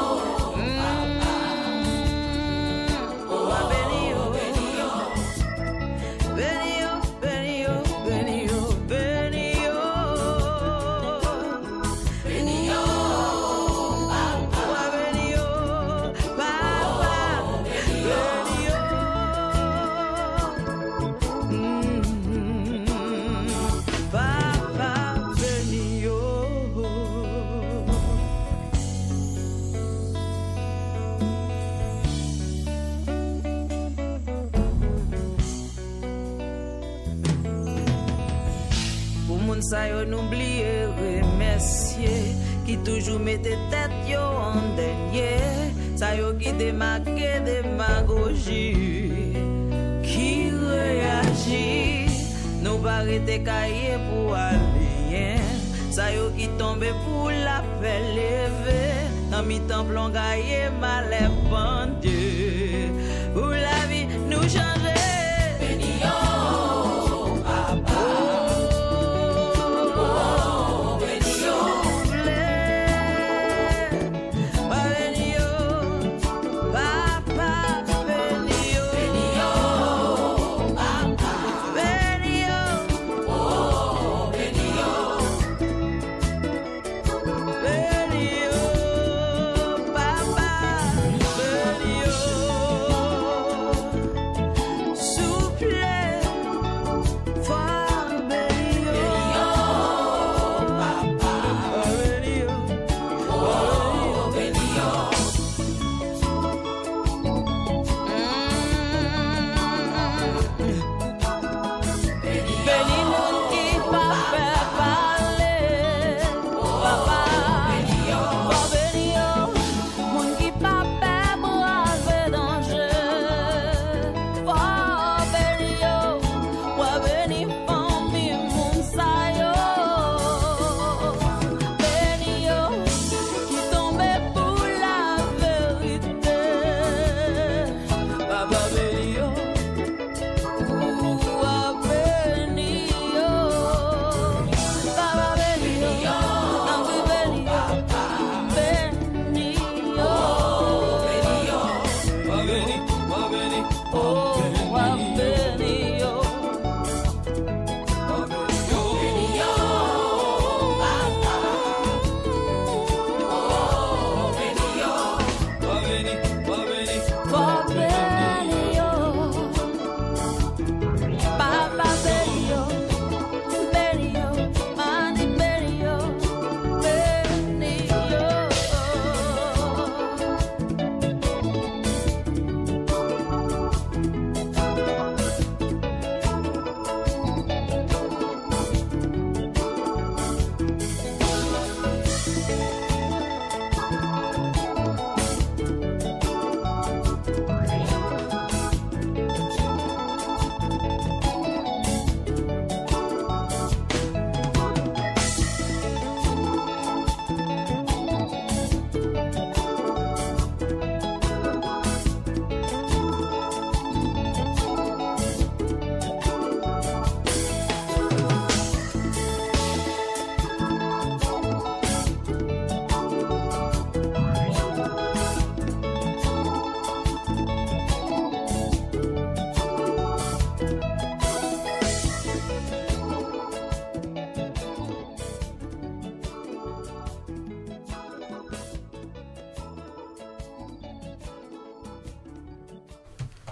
Ça yo n'oublie remercier qui toujours mettait tête yo en dernier. Ça yo qui démarque démagogie qui réagit. Nous pas arrêter cahier pour aller. Ça yo qui tombe pour la paix lever. Dans mi temps plomb gaillé mal pendu. Pour la vie nous changer.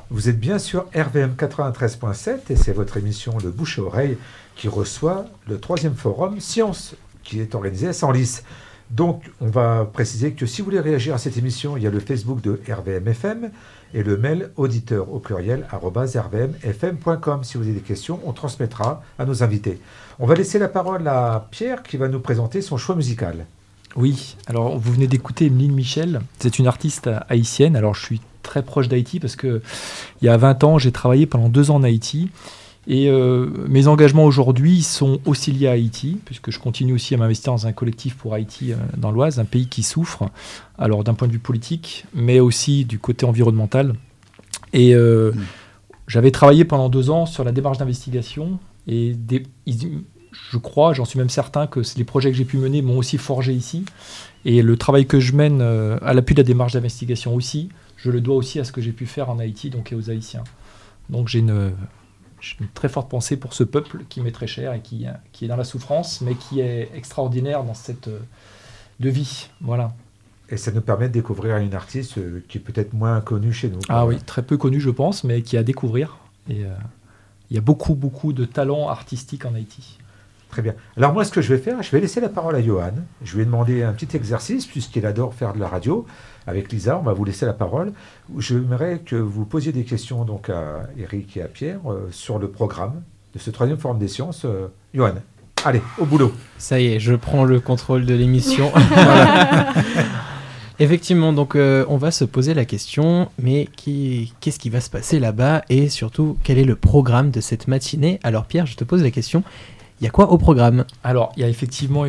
Vous êtes bien sur RVM 93.7 et c'est votre émission Le Bouche à Oreille qui reçoit le 3e forum Sciences qui est organisé à Senlis. Donc, on va préciser que si vous voulez réagir à cette émission, il y a le Facebook de RVM FM et le mail auditeur au pluriel @rvmfm.com. Si vous avez des questions, on transmettra à nos invités. On va laisser la parole à Pierre qui va nous présenter son choix musical. Oui, alors vous venez d'écouter Emeline Michel. C'est une artiste haïtienne. Alors, je suis très proche d'Haïti parce que il y a 20 ans, j'ai travaillé pendant 2 ans en Haïti. Et mes engagements aujourd'hui sont aussi liés à Haïti, puisque je continue aussi à m'investir dans un collectif pour Haïti dans l'Oise, un pays qui souffre, alors d'un point de vue politique, mais aussi du côté environnemental. Et j'avais travaillé pendant 2 ans sur la démarche d'investigation, et je crois, j'en suis même certain, que les projets que j'ai pu mener m'ont aussi forgé ici. Et le travail que je mène à l'appui de la démarche d'investigation aussi, je le dois aussi à ce que j'ai pu faire en Haïti, donc et aux Haïtiens. Donc j'ai une très forte pensée pour ce peuple qui m'est très cher et qui est dans la souffrance, mais qui est extraordinaire dans cette de vie. Voilà. Et ça nous permet de découvrir une artiste qui est peut-être moins connue chez nous. Ah oui, très peu connue, je pense, mais qui est à découvrir. Et il y a beaucoup, beaucoup de talents artistiques en Haïti. Très bien. Alors moi, ce que je vais faire, je vais laisser la parole à Johan. Je vais demander un petit exercice, puisqu'il adore faire de la radio. Avec Lisa, on va vous laisser la parole. J'aimerais que vous posiez des questions donc, à Eric et à Pierre sur le programme de ce 3e forum des sciences. Johan, allez, au boulot. Ça y est, je prends le contrôle de l'émission. Voilà. Effectivement, donc on va se poser la question, mais qu'est-ce qui va se passer là-bas et surtout, quel est le programme de cette matinée? Alors Pierre, je te pose la question. Il y a quoi au programme? Alors, il y a effectivement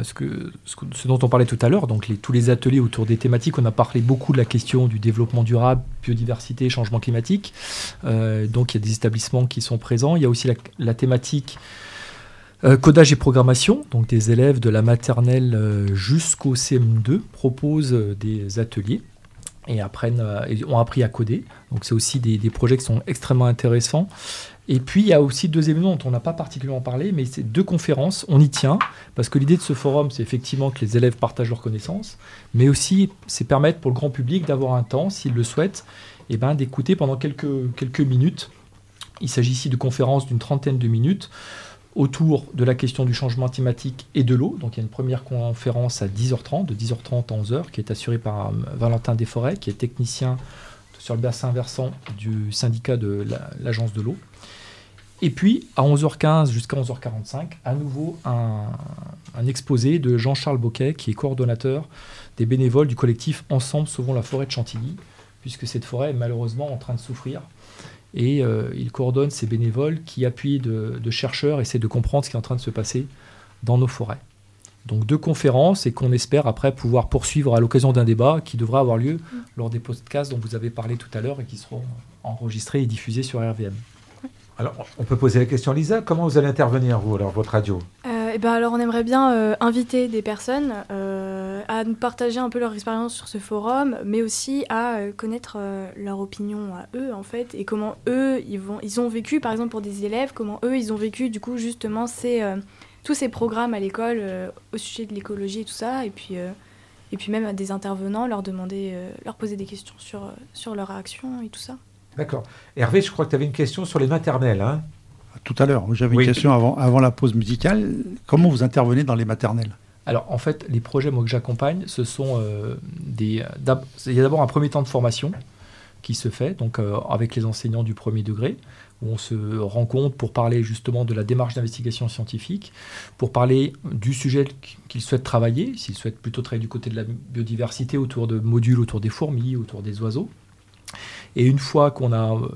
ce dont on parlait tout à l'heure, donc tous les ateliers autour des thématiques. On a parlé beaucoup de la question du développement durable, biodiversité, changement climatique. Donc, il y a des établissements qui sont présents. Il y a aussi la thématique codage et programmation. Donc, des élèves de la maternelle jusqu'au CM2 proposent des ateliers et ont appris à coder. Donc, c'est aussi des projets qui sont extrêmement intéressants. Et puis, il y a aussi 2 événements dont on n'a pas particulièrement parlé, mais c'est 2 conférences. On y tient, parce que l'idée de ce forum, c'est effectivement que les élèves partagent leurs connaissances, mais aussi, c'est permettre pour le grand public d'avoir un temps, s'il le souhaite, d'écouter pendant quelques minutes. Il s'agit ici de conférences d'une 30aine de minutes autour de la question du changement climatique et de l'eau. Donc, il y a une première conférence à 10h30, de 10h30 à 11h, qui est assurée par Valentin Desforêts, qui est technicien sur le bassin versant du syndicat de l'agence de l'eau. Et puis, à 11h15 jusqu'à 11h45, à nouveau un exposé de Jean-Charles Boquet, qui est coordonnateur des bénévoles du collectif Ensemble Sauvons la forêt de Chantilly, puisque cette forêt est malheureusement en train de souffrir. Et il coordonne ces bénévoles qui, appuyés de chercheurs, essaient de comprendre ce qui est en train de se passer dans nos forêts. Donc 2 conférences et qu'on espère après pouvoir poursuivre à l'occasion d'un débat qui devra avoir lieu lors des podcasts dont vous avez parlé tout à l'heure et qui seront enregistrés et diffusés sur RVM. Alors, on peut poser la question, Lisa, comment vous allez intervenir, vous, alors, votre radio? Alors, on aimerait bien inviter des personnes à nous partager un peu leur expérience sur ce forum, mais aussi à connaître leur opinion à eux, en fait, et comment eux, ils ont vécu, par exemple, pour des élèves, comment eux, ils ont vécu, du coup, justement, tous ces programmes à l'école au sujet de l'écologie et tout ça, et puis même à des intervenants, leur poser des questions sur leur réaction et tout ça. D'accord. Hervé, je crois que tu avais une question sur les maternelles. Hein? Tout à l'heure, j'avais une question avant la pause musicale. Comment vous intervenez dans les maternelles? Alors, en fait, les projets que j'accompagne, ce sont il y a d'abord un premier temps de formation qui se fait, donc avec les enseignants du 1er degré, où on se rencontre pour parler justement de la démarche d'investigation scientifique, pour parler du sujet qu'ils souhaitent travailler, s'ils souhaitent plutôt travailler du côté de la biodiversité, autour de modules, autour des fourmis, autour des oiseaux. Et une fois qu'on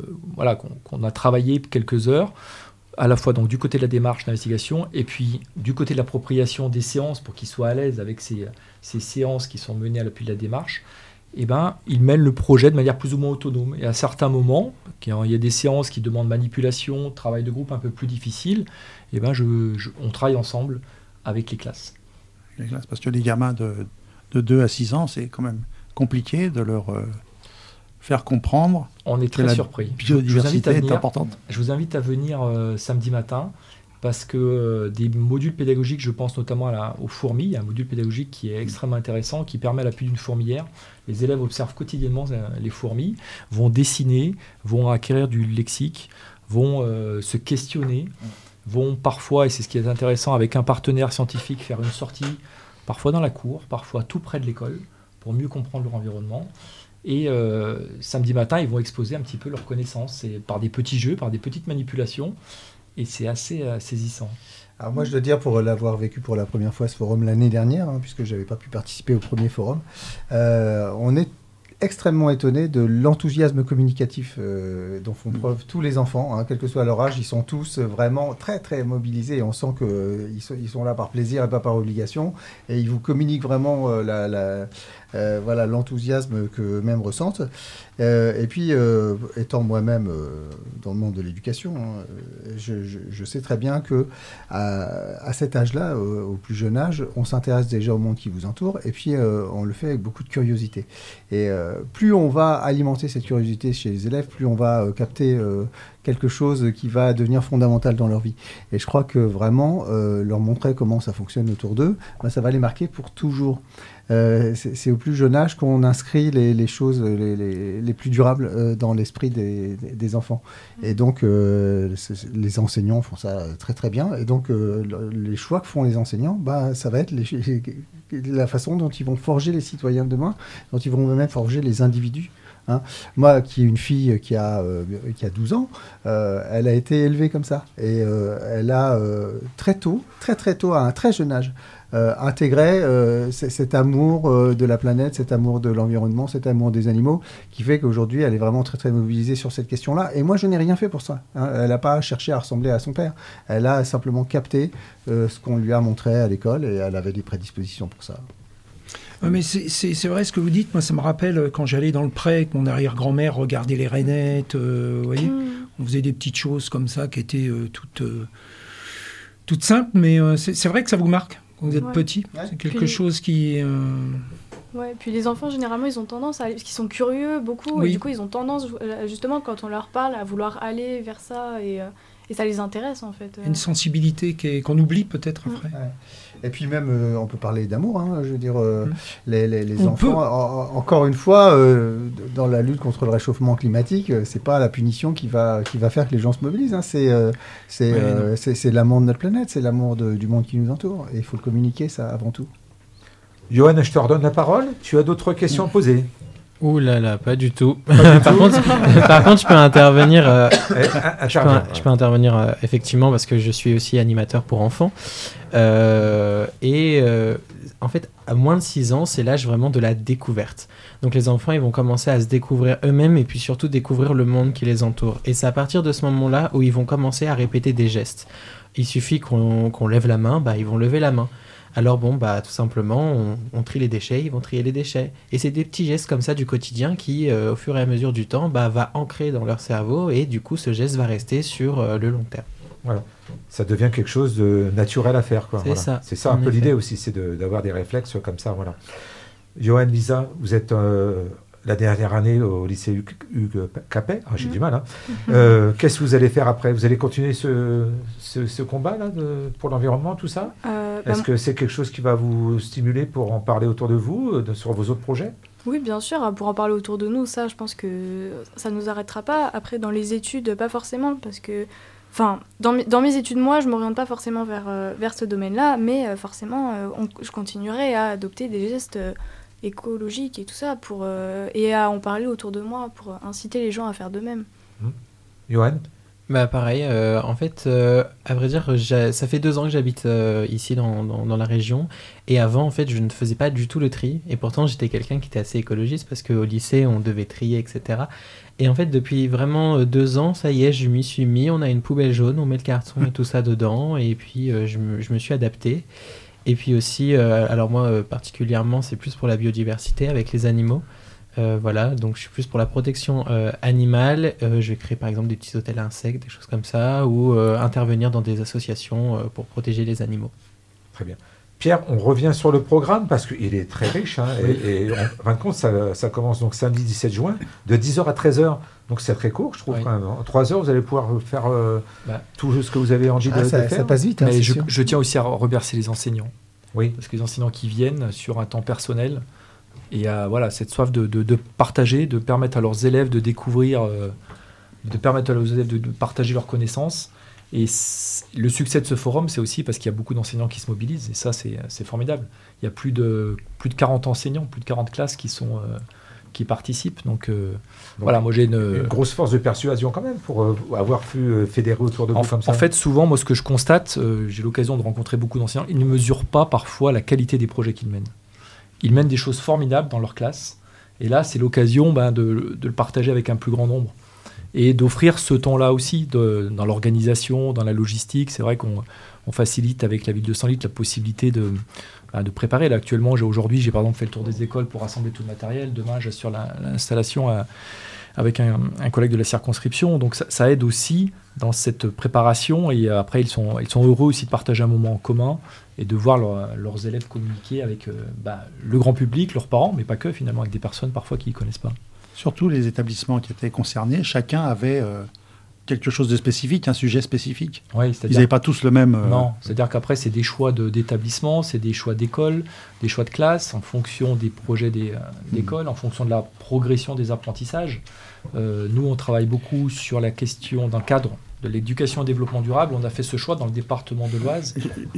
a travaillé quelques heures, à la fois donc, du côté de la démarche d'investigation et puis du côté de l'appropriation des séances pour qu'ils soient à l'aise avec ces séances qui sont menées à l'appui de la démarche, ils mènent le projet de manière plus ou moins autonome. Et à certains moments, il y a des séances qui demandent manipulation, travail de groupe un peu plus difficile, on travaille ensemble avec les classes. Parce que les gamins de 2 à 6 ans, c'est quand même compliqué de leur... faire comprendre. On est très surpris. Biodiversité est importante. Je vous invite à venir samedi matin parce que des modules pédagogiques, je pense notamment aux fourmis, il y a un module pédagogique qui est extrêmement intéressant, qui permet à l'appui d'une fourmilière. Les élèves observent quotidiennement les fourmis, vont dessiner, vont acquérir du lexique, vont se questionner, vont parfois, et c'est ce qui est intéressant, avec un partenaire scientifique, faire une sortie, parfois dans la cour, parfois tout près de l'école, pour mieux comprendre leur environnement. Et samedi matin, ils vont exposer un petit peu leurs connaissances par des petits jeux, par des petites manipulations. Et c'est assez saisissant. Alors moi, je dois dire, pour l'avoir vécu pour la première fois ce forum l'année dernière, puisque je n'avais pas pu participer au premier forum, on est extrêmement étonné de l'enthousiasme communicatif dont font preuve tous les enfants, quel que soit leur âge. Ils sont tous vraiment très très mobilisés et on sent qu'ils sont là par plaisir et pas par obligation, et ils vous communiquent vraiment l'enthousiasme qu'eux-mêmes ressentent. Et puis, étant moi-même dans le monde de l'éducation, je sais très bien que à cet âge-là, au plus jeune âge, on s'intéresse déjà au monde qui vous entoure, et puis on le fait avec beaucoup de curiosité. Et plus on va alimenter cette curiosité chez les élèves, plus on va capter quelque chose qui va devenir fondamental dans leur vie. Et je crois que vraiment, leur montrer comment ça fonctionne autour d'eux, ça va les marquer pour toujours. C'est au plus jeune âge qu'on inscrit les choses les plus durables dans l'esprit des enfants. Et donc, les enseignants font ça très très bien. Et donc, les choix que font les enseignants, ça va être la façon dont ils vont forger les citoyens de demain, dont ils vont même forger les individus. Moi, qui ai une fille qui a 12 ans, elle a été élevée comme ça. Et elle a très tôt, à un très jeune âge, intégré cet amour de la planète, cet amour de l'environnement, cet amour des animaux, qui fait qu'aujourd'hui, elle est vraiment très, très mobilisée sur cette question-là. Et moi, je n'ai rien fait pour ça. Elle n'a pas cherché à ressembler à son père. Elle a simplement capté ce qu'on lui a montré à l'école, et elle avait des prédispositions pour ça. Mais c'est vrai ce que vous dites. Moi, ça me rappelle quand j'allais dans le pré, avec mon arrière-grand-mère regarder les rainettes. Vous voyez, on faisait des petites choses comme ça qui étaient toutes simples, mais c'est vrai que ça vous marque quand vous êtes petit. C'est quelque chose qui... Ouais, puis les enfants, généralement, ils ont tendance parce qu'ils sont curieux, beaucoup, et du coup, ils ont tendance, justement, quand on leur parle, à vouloir aller vers ça, et ça les intéresse, en fait. Une sensibilité qu'on oublie peut-être après. Ouais. Et puis même, on peut parler d'amour, je veux dire, les enfants, encore une fois, dans la lutte contre le réchauffement climatique, c'est pas la punition qui va faire que les gens se mobilisent, c'est l'amour de notre planète, c'est l'amour du monde qui nous entoure, et il faut le communiquer, ça, avant tout. Johan, je te redonne la parole, tu as d'autres questions à poser? Ouh là là, pas du tout. Par contre, je peux intervenir. Je peux intervenir effectivement parce que je suis aussi animateur pour enfants. En fait, à moins de 6 ans, c'est l'âge vraiment de la découverte. Donc les enfants, ils vont commencer à se découvrir eux-mêmes et puis surtout découvrir le monde qui les entoure. Et c'est à partir de ce moment-là où ils vont commencer à répéter des gestes. Il suffit qu'on lève la main, ils vont lever la main. Alors tout simplement, on trie les déchets, ils vont trier les déchets. Et c'est des petits gestes comme ça du quotidien qui, au fur et à mesure du temps, va ancrer dans leur cerveau et du coup, ce geste va rester sur le long terme. Voilà. Ça devient quelque chose de naturel à faire, quoi. C'est ça un peu l'idée aussi, c'est d'avoir des réflexes comme ça. Voilà. Johan, Lisa, vous êtes la dernière année au lycée Hugues Capet. J'ai du mal. Qu'est-ce que vous allez faire après? Vous allez continuer ce combat-là pour l'environnement, tout ça? Est-ce que c'est quelque chose qui va vous stimuler pour en parler autour de vous, sur vos autres projets? Oui, bien sûr, pour en parler autour de nous, ça, je pense que ça ne nous arrêtera pas. Après, dans les études, pas forcément, parce que... dans mes études, moi, je ne m'oriente pas forcément vers ce domaine-là, mais forcément, je continuerai à adopter des gestes écologiques et tout ça, et à en parler autour de moi, pour inciter les gens à faire de même. Johan? Pareil, en fait, à vrai dire, ça fait 2 ans que j'habite ici dans la région, et avant, en fait, je ne faisais pas du tout le tri, et pourtant, j'étais quelqu'un qui était assez écologiste, parce qu'au lycée, on devait trier, etc. Et en fait, depuis vraiment 2 ans, ça y est, je m'y suis mis, on a une poubelle jaune, on met le carton et tout ça dedans, et puis je me suis adapté. Et puis aussi, alors moi, particulièrement, c'est plus pour la biodiversité avec les animaux. Voilà, donc je suis plus pour la protection animale. Je vais créer par exemple des petits hôtels à insectes, des choses comme ça, ou intervenir dans des associations pour protéger les animaux. Très bien. Pierre, on revient sur le programme parce qu'il est très riche. Et en fin de compte, ça commence donc samedi 17 juin, de 10h à 13h Donc c'est très court, je trouve, Oui. quand même. En 3 heures, vous allez pouvoir faire tout ce que vous avez envie de faire. Ça passe vite. Mais je tiens aussi à remercier les enseignants. Oui. Parce que les enseignants qui viennent sur un temps personnel et voilà, cette soif de partager, de permettre à leurs élèves de découvrir, de permettre à leurs élèves de partager leurs connaissances. Et le succès de ce forum, c'est aussi parce qu'il y a beaucoup d'enseignants qui se mobilisent. Et ça, c'est formidable. Il y a plus de 40 enseignants, plus de 40 classes qui participent. Donc voilà, moi j'ai une grosse force de persuasion quand même pour avoir pu fédérer autour de vous comme ça. En fait, souvent, moi ce que je constate, j'ai l'occasion de rencontrer beaucoup d'enseignants, ils ne mesurent pas parfois la qualité des projets qu'ils mènent. Ils mènent des choses formidables dans leur classe. Et là, c'est l'occasion de le partager avec un plus grand nombre. Et d'offrir ce temps-là aussi dans l'organisation, dans la logistique. C'est vrai qu'on facilite avec la ville de Senlis la possibilité de préparer. Là, actuellement, aujourd'hui, j'ai par exemple fait le tour des écoles pour rassembler tout le matériel. Demain, j'assure l'installation avec un collègue de la circonscription. Donc ça aide aussi dans cette préparation. Et après, ils sont heureux aussi de partager un moment en commun et de voir leurs élèves communiquer avec le grand public, leurs parents, mais pas que, finalement, avec des personnes parfois qui ne connaissent pas. Surtout les établissements qui étaient concernés, chacun avait quelque chose de spécifique, un sujet spécifique. Oui, ils n'avaient pas tous le même... Non, c'est-à-dire qu'après, c'est des choix d'établissement, c'est des choix d'école, des choix de classe, en fonction des projets d'école, en fonction de la progression des apprentissages. Nous, on travaille beaucoup sur la question d'un cadre de l'éducation et développement durable. On a fait ce choix dans le département de l'Oise.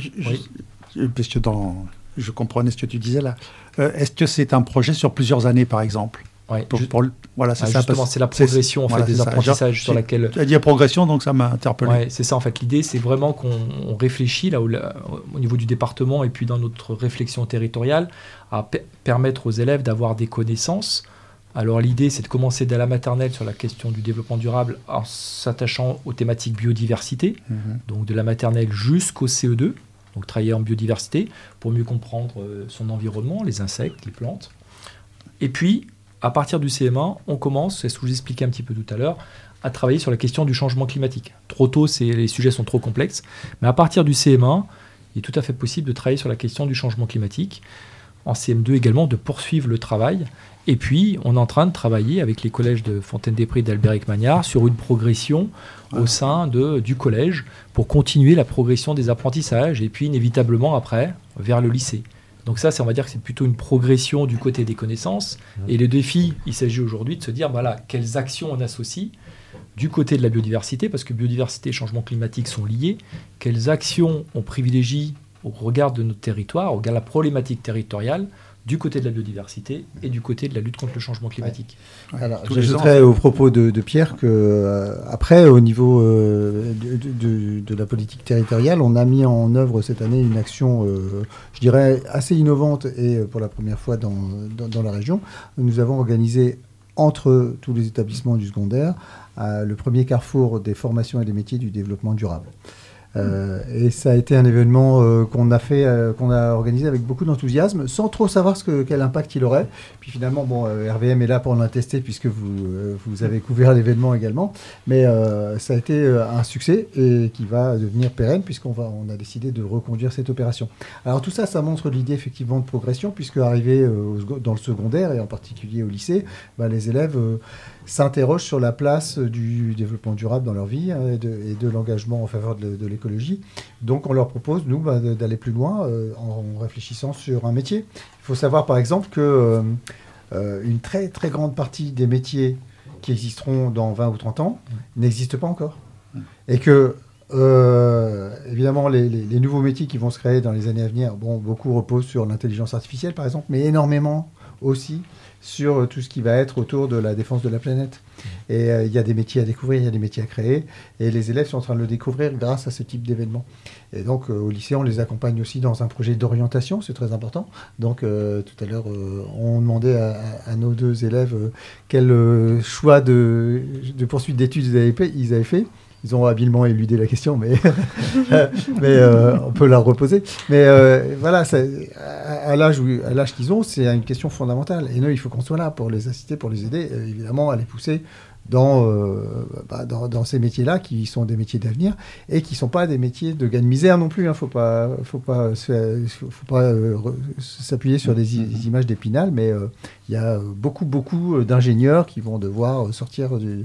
Parce que je comprenais ce que tu disais là. Est-ce que c'est un projet sur plusieurs années, par exemple ? Ouais, voilà, c'est ça. Justement, c'est la progression des apprentissages sur laquelle... Tu as dit progression, donc ça m'a interpellé. Ouais, c'est ça, en fait. L'idée, c'est vraiment qu'on réfléchit là, au niveau du département et puis dans notre réflexion territoriale à permettre aux élèves d'avoir des connaissances. Alors l'idée, c'est de commencer dès la maternelle sur la question du développement durable en s'attachant aux thématiques biodiversité, donc de la maternelle jusqu'au CE2, donc travailler en biodiversité pour mieux comprendre son environnement, les insectes, les plantes. Et puis, à partir du CM1, on commence, c'est ce que je vous expliquais un petit peu tout à l'heure, à travailler sur la question du changement climatique. Trop tôt, les sujets sont trop complexes, mais à partir du CM1, il est tout à fait possible de travailler sur la question du changement climatique. En CM2 également, de poursuivre le travail. Et puis, on est en train de travailler avec les collèges de Fontaine-des-Prés et d'Albéric-Magnard sur une progression au sein du collège pour continuer la progression des apprentissages et puis inévitablement après vers le lycée. Donc ça, on va dire que c'est plutôt une progression du côté des connaissances. Et le défi, il s'agit aujourd'hui de se dire, voilà, quelles actions on associe du côté de la biodiversité, parce que biodiversité et changement climatique sont liés. Quelles actions on privilégie au regard de notre territoire, au regard de la problématique territoriale, du côté de la biodiversité et du côté de la lutte contre le changement climatique. Ouais. Alors, j'ajouterais au propos de Pierre que après, au niveau de la politique territoriale, on a mis en œuvre cette année une action, je dirais, assez innovante et pour la première fois dans la région. Nous avons organisé entre tous les établissements du secondaire le premier carrefour des formations et des métiers du développement durable. Et ça a été un événement qu'on a organisé avec beaucoup d'enthousiasme, sans trop savoir quel impact il aurait. Puis finalement, RVM est là pour l'attester puisque vous avez couvert l'événement également. Mais ça a été un succès et qui va devenir pérenne puisqu'on a décidé de reconduire cette opération. Alors tout ça, ça montre l'idée effectivement de progression puisque arrivé dans le secondaire et en particulier au lycée, les élèves s'interrogent sur la place du développement durable dans leur vie et de l'engagement en faveur de l'écologie. Donc on leur propose, nous, d'aller plus loin en réfléchissant sur un métier. Il faut savoir par exemple que une très très grande partie des métiers qui existeront dans 20 ou 30 ans n'existent pas encore. Et que évidemment les nouveaux métiers qui vont se créer dans les années à venir, beaucoup reposent sur l'intelligence artificielle par exemple, mais énormément aussi sur tout ce qui va être autour de la défense de la planète. Et il y a des métiers à découvrir, il y a des métiers à créer, et les élèves sont en train de le découvrir grâce à ce type d'événement. Et donc au lycée, on les accompagne aussi dans un projet d'orientation, c'est très important. Donc tout à l'heure, on demandait à nos deux élèves quel choix de poursuite d'études ils avaient fait. Ils ont habilement éludé la question, mais on peut la reposer. Mais voilà, à l'âge qu'ils ont, c'est une question fondamentale. Et nous, il faut qu'on soit là pour les assister, pour les aider, évidemment, à les pousser dans ces métiers-là qui sont des métiers d'avenir et qui ne sont pas des métiers de gagne-misère non plus. Il ne faut pas s'appuyer sur des images d'Épinal, mais il y a beaucoup d'ingénieurs qui vont devoir sortir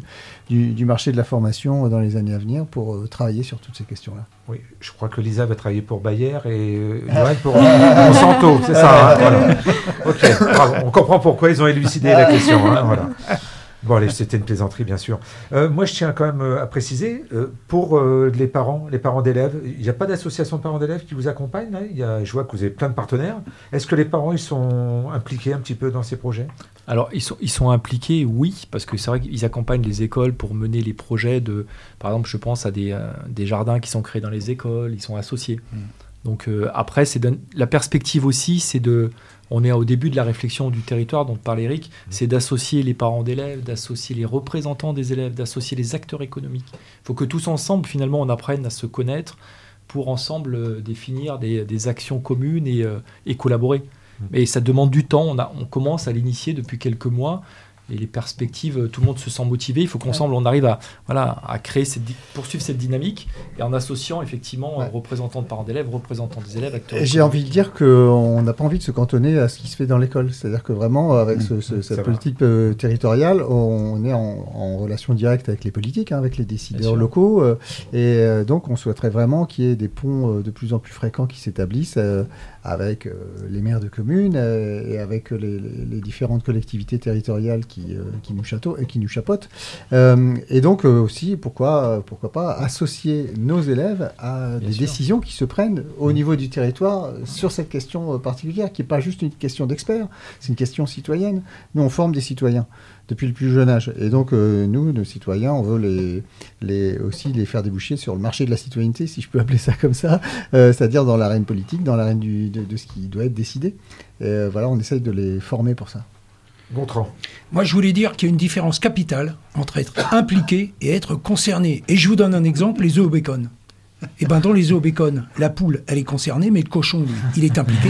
du marché de la formation dans les années à venir pour travailler sur toutes ces questions-là. Oui, je crois que Lisa va travailler pour Bayer et Johan pour Monsanto, c'est ça. Hein, voilà. Ok, bravo. On comprend pourquoi ils ont élucidé la question. Hein, voilà. Bon, allez, c'était une plaisanterie, bien sûr. Moi, je tiens quand même à préciser, pour les parents d'élèves, il n'y a pas d'association de parents d'élèves qui vous accompagne là. Je vois que vous avez plein de partenaires. Est-ce que les parents, ils sont impliqués un petit peu dans ces projets ? Alors, ils sont impliqués, oui, parce que c'est vrai qu'ils accompagnent les écoles pour mener les projets de... Par exemple, je pense à des jardins qui sont créés dans les écoles, ils sont associés. Donc après, la perspective aussi, c'est de... On est au début de la réflexion du territoire dont parlait Eric, c'est d'associer les parents d'élèves, d'associer les représentants des élèves, d'associer les acteurs économiques. Il faut que tous ensemble, finalement, on apprenne à se connaître pour ensemble définir des actions communes et collaborer. Mais ça demande du temps, on commence à l'initier depuis quelques mois. Et les perspectives, tout le monde se sent motivé. Il faut qu'ensemble, on arrive à créer poursuivre cette dynamique et en associant effectivement représentants de parents d'élèves, représentants des élèves, acteurs. J'ai envie de dire qu'on n'a pas envie de se cantonner à ce qui se fait dans l'école. C'est-à-dire que vraiment, avec cette politique territoriale, on est en relation directe avec les politiques, avec les décideurs locaux. Et donc, on souhaiterait vraiment qu'il y ait des ponts de plus en plus fréquents qui s'établissent avec les maires de communes et avec les différentes collectivités territoriales qui nous chapeautent. Et donc aussi, pourquoi pas associer nos élèves à des décisions qui se prennent au niveau du territoire sur cette question particulière, qui n'est pas juste une question d'experts, c'est une question citoyenne. Nous, on forme des citoyens depuis le plus jeune âge. Et donc, nous, nos citoyens, on veut aussi les faire déboucher sur le marché de la citoyenneté, si je peux appeler ça comme ça, c'est-à-dire dans l'arène politique, dans l'arène de ce qui doit être décidé. Et voilà, on essaye de les former pour ça. Gontran. Moi, je voulais dire qu'il y a une différence capitale entre être impliqué et être concerné. Et je vous donne un exemple, les œufs au bacon. Et bien, dans les œufs au bacon, la poule, elle est concernée, mais le cochon, lui, il est impliqué.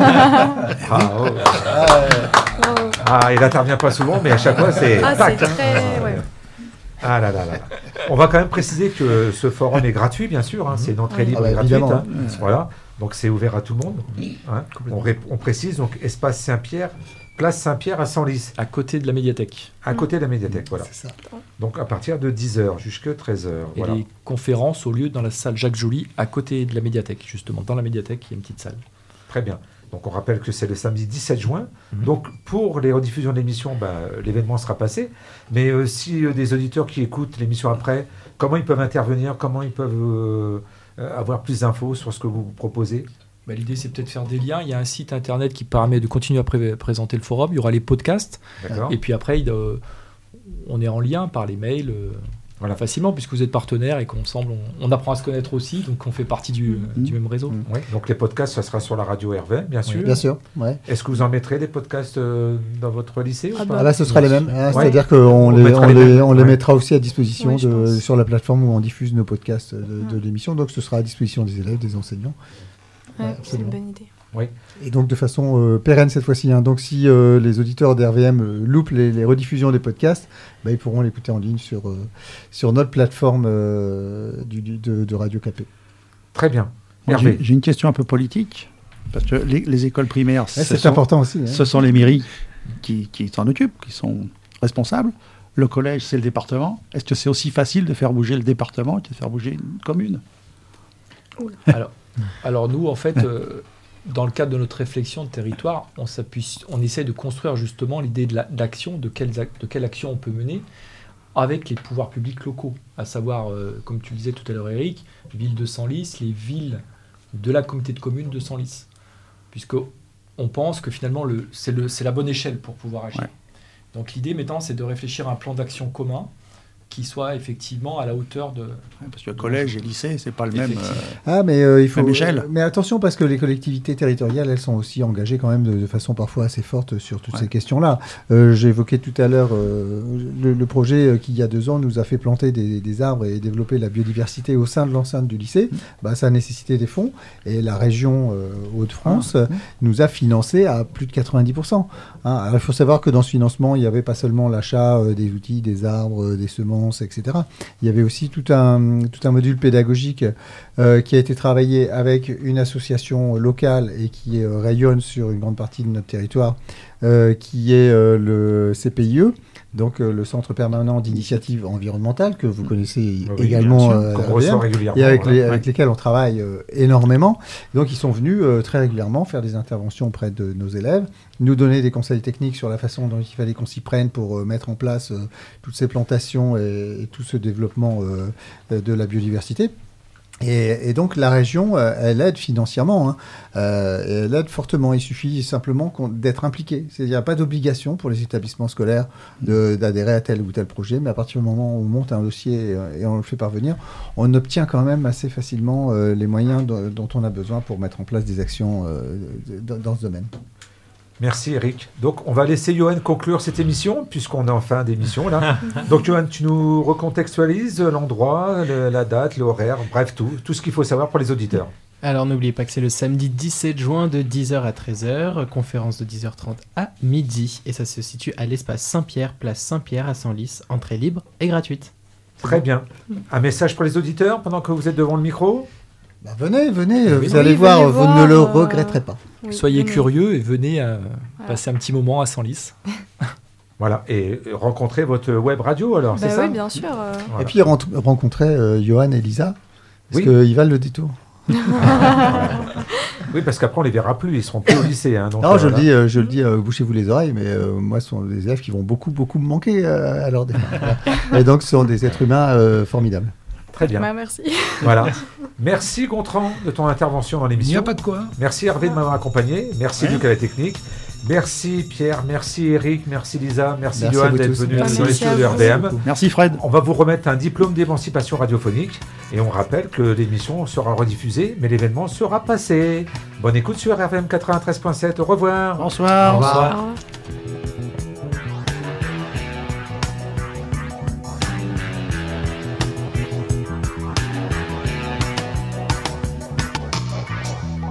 Il n'intervient pas souvent, mais à chaque fois, c'est... c'est très... Ouais. Ah là là là. On va quand même préciser que ce forum est gratuit, bien sûr. C'est une entrée libre et gratuite. Voilà. Donc, c'est ouvert à tout le monde. On précise, donc, espace Saint-Pierre, place Saint-Pierre à Senlis. À côté de la médiathèque. À côté de la médiathèque, voilà. C'est ça. Donc, à partir de 10h jusqu'à 13h. Et les conférences, au lieu dans la salle Jacques Joly, à côté de la médiathèque, justement. Dans la médiathèque, il y a une petite salle. Très bien. Donc, on rappelle que c'est le samedi 17 juin. Donc, pour les rediffusions de l'émission, l'événement sera passé. Mais si des auditeurs qui écoutent l'émission après, comment ils peuvent intervenir, comment ils peuvent avoir plus d'infos sur ce que vous proposez ? L'idée, c'est peut-être faire des liens. Il y a un site internet qui permet de continuer à présenter le forum. Il y aura les podcasts. Et puis après, on est en lien par les mails facilement, puisque vous êtes partenaires et qu'ensemble, on apprend à se connaître aussi. Donc, on fait partie du même réseau. Oui. Donc, les podcasts, ça sera sur la radio RVM, bien sûr. Bien sûr. Ouais. Est-ce que vous en mettrez des podcasts dans votre lycée ou pas ? Là, ce sera les mêmes. C'est-à-dire qu'on les mettra aussi à disposition sur la plateforme où on diffuse nos podcasts de l'émission. Donc, ce sera à disposition des élèves, des enseignants. C'est une bonne idée. Oui. Et donc de façon pérenne cette fois-ci. Donc si les auditeurs d'RVM loupent les rediffusions des podcasts, ils pourront l'écouter en ligne sur notre plateforme de Radio Capé. Très bien. J'ai une question un peu politique, parce que les écoles primaires, c'est important aussi. Ce sont les mairies qui s'en occupent, qui sont responsables. Le collège, c'est le département. Est-ce que c'est aussi facile de faire bouger le département que de faire bouger une commune ? Alors nous, en fait, dans le cadre de notre réflexion de territoire, on essaie de construire justement l'idée d'action, de quelle action on peut mener avec les pouvoirs publics locaux, à savoir, comme tu le disais tout à l'heure Eric, ville de Senlis, les villes de la communauté de communes de Senlis, puisqu'on pense que finalement c'est la bonne échelle pour pouvoir agir. Ouais. Donc l'idée maintenant, c'est de réfléchir à un plan d'action commun qui soit effectivement à la hauteur de... Parce que collège et lycée, c'est pas le même... il faut... échelle. Mais attention, parce que les collectivités territoriales, elles sont aussi engagées quand même de façon parfois assez forte sur toutes ces questions-là. J'ai évoqué tout à l'heure le projet qui, il y a 2 ans, nous a fait planter des arbres et développer la biodiversité au sein de l'enceinte du lycée. Ça a nécessité des fonds. Et la région Hauts-de-France nous a financé à plus de 90%. Alors, il faut savoir que dans ce financement, il n'y avait pas seulement l'achat des outils, des arbres, des semences, etc. Il y avait aussi tout un module pédagogique qui a été travaillé avec une association locale et qui rayonne sur une grande partie de notre territoire, qui est le CPIE, donc le Centre permanent d'initiative environnementale, que vous connaissez également, qu'on reçoit régulièrement, et avec lesquels on travaille énormément. Donc ils sont venus très régulièrement faire des interventions auprès de nos élèves, nous donner des conseils techniques sur la façon dont il fallait qu'on s'y prenne pour mettre en place toutes ces plantations et tout ce développement de la biodiversité. Et donc la région, elle aide financièrement, elle aide fortement. Il suffit simplement d'être impliqué. Il n'y a pas d'obligation pour les établissements scolaires d'adhérer à tel ou tel projet, mais à partir du moment où on monte un dossier et on le fait parvenir, on obtient quand même assez facilement les moyens dont on a besoin pour mettre en place des actions dans ce domaine. Merci Eric. Donc on va laisser Johan conclure cette émission puisqu'on est en fin d'émission là. Donc Johan, tu nous recontextualises l'endroit, la date, l'horaire, bref tout ce qu'il faut savoir pour les auditeurs. Alors n'oubliez pas que c'est le samedi 17 juin de 10h à 13h, conférence de 10h30 à midi et ça se situe à l'espace Saint-Pierre, place Saint-Pierre à Senlis, entrée libre et gratuite. Très bien. Un message pour les auditeurs pendant que vous êtes devant le micro ? Venez, vous allez voir, vous ne le regretterez pas. Soyez curieux et venez passer un petit moment à Senlis. Voilà, et rencontrer votre web radio alors, c'est ça ? Oui, bien sûr. Voilà. Et puis rencontrer Johan et Lisa, parce qu'ils valent le détour. Oui, parce qu'après on les verra plus, ils seront plus au lycée. Donc, non, je le dis, bouchez-vous les oreilles, mais moi, ce sont des élèves qui vont beaucoup me manquer à leur départ. Et donc, ce sont des êtres humains formidables. Très bien. Merci. Voilà. Merci Gontran de ton intervention dans l'émission. Il n'y a pas de quoi. Merci Hervé de m'avoir accompagné. Merci Luc à la technique. Merci Pierre, merci Eric, merci Lisa, merci Johan d'être venu dans les studios de RVM. Merci Fred. On va vous remettre un diplôme d'émancipation radiophonique et on rappelle que l'émission sera rediffusée, mais l'événement sera passé. Bonne écoute sur RVM 93.7. Au revoir. Bonsoir. Au revoir. Au revoir.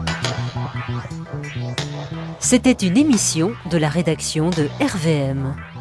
C'était une émission de la rédaction de RVM.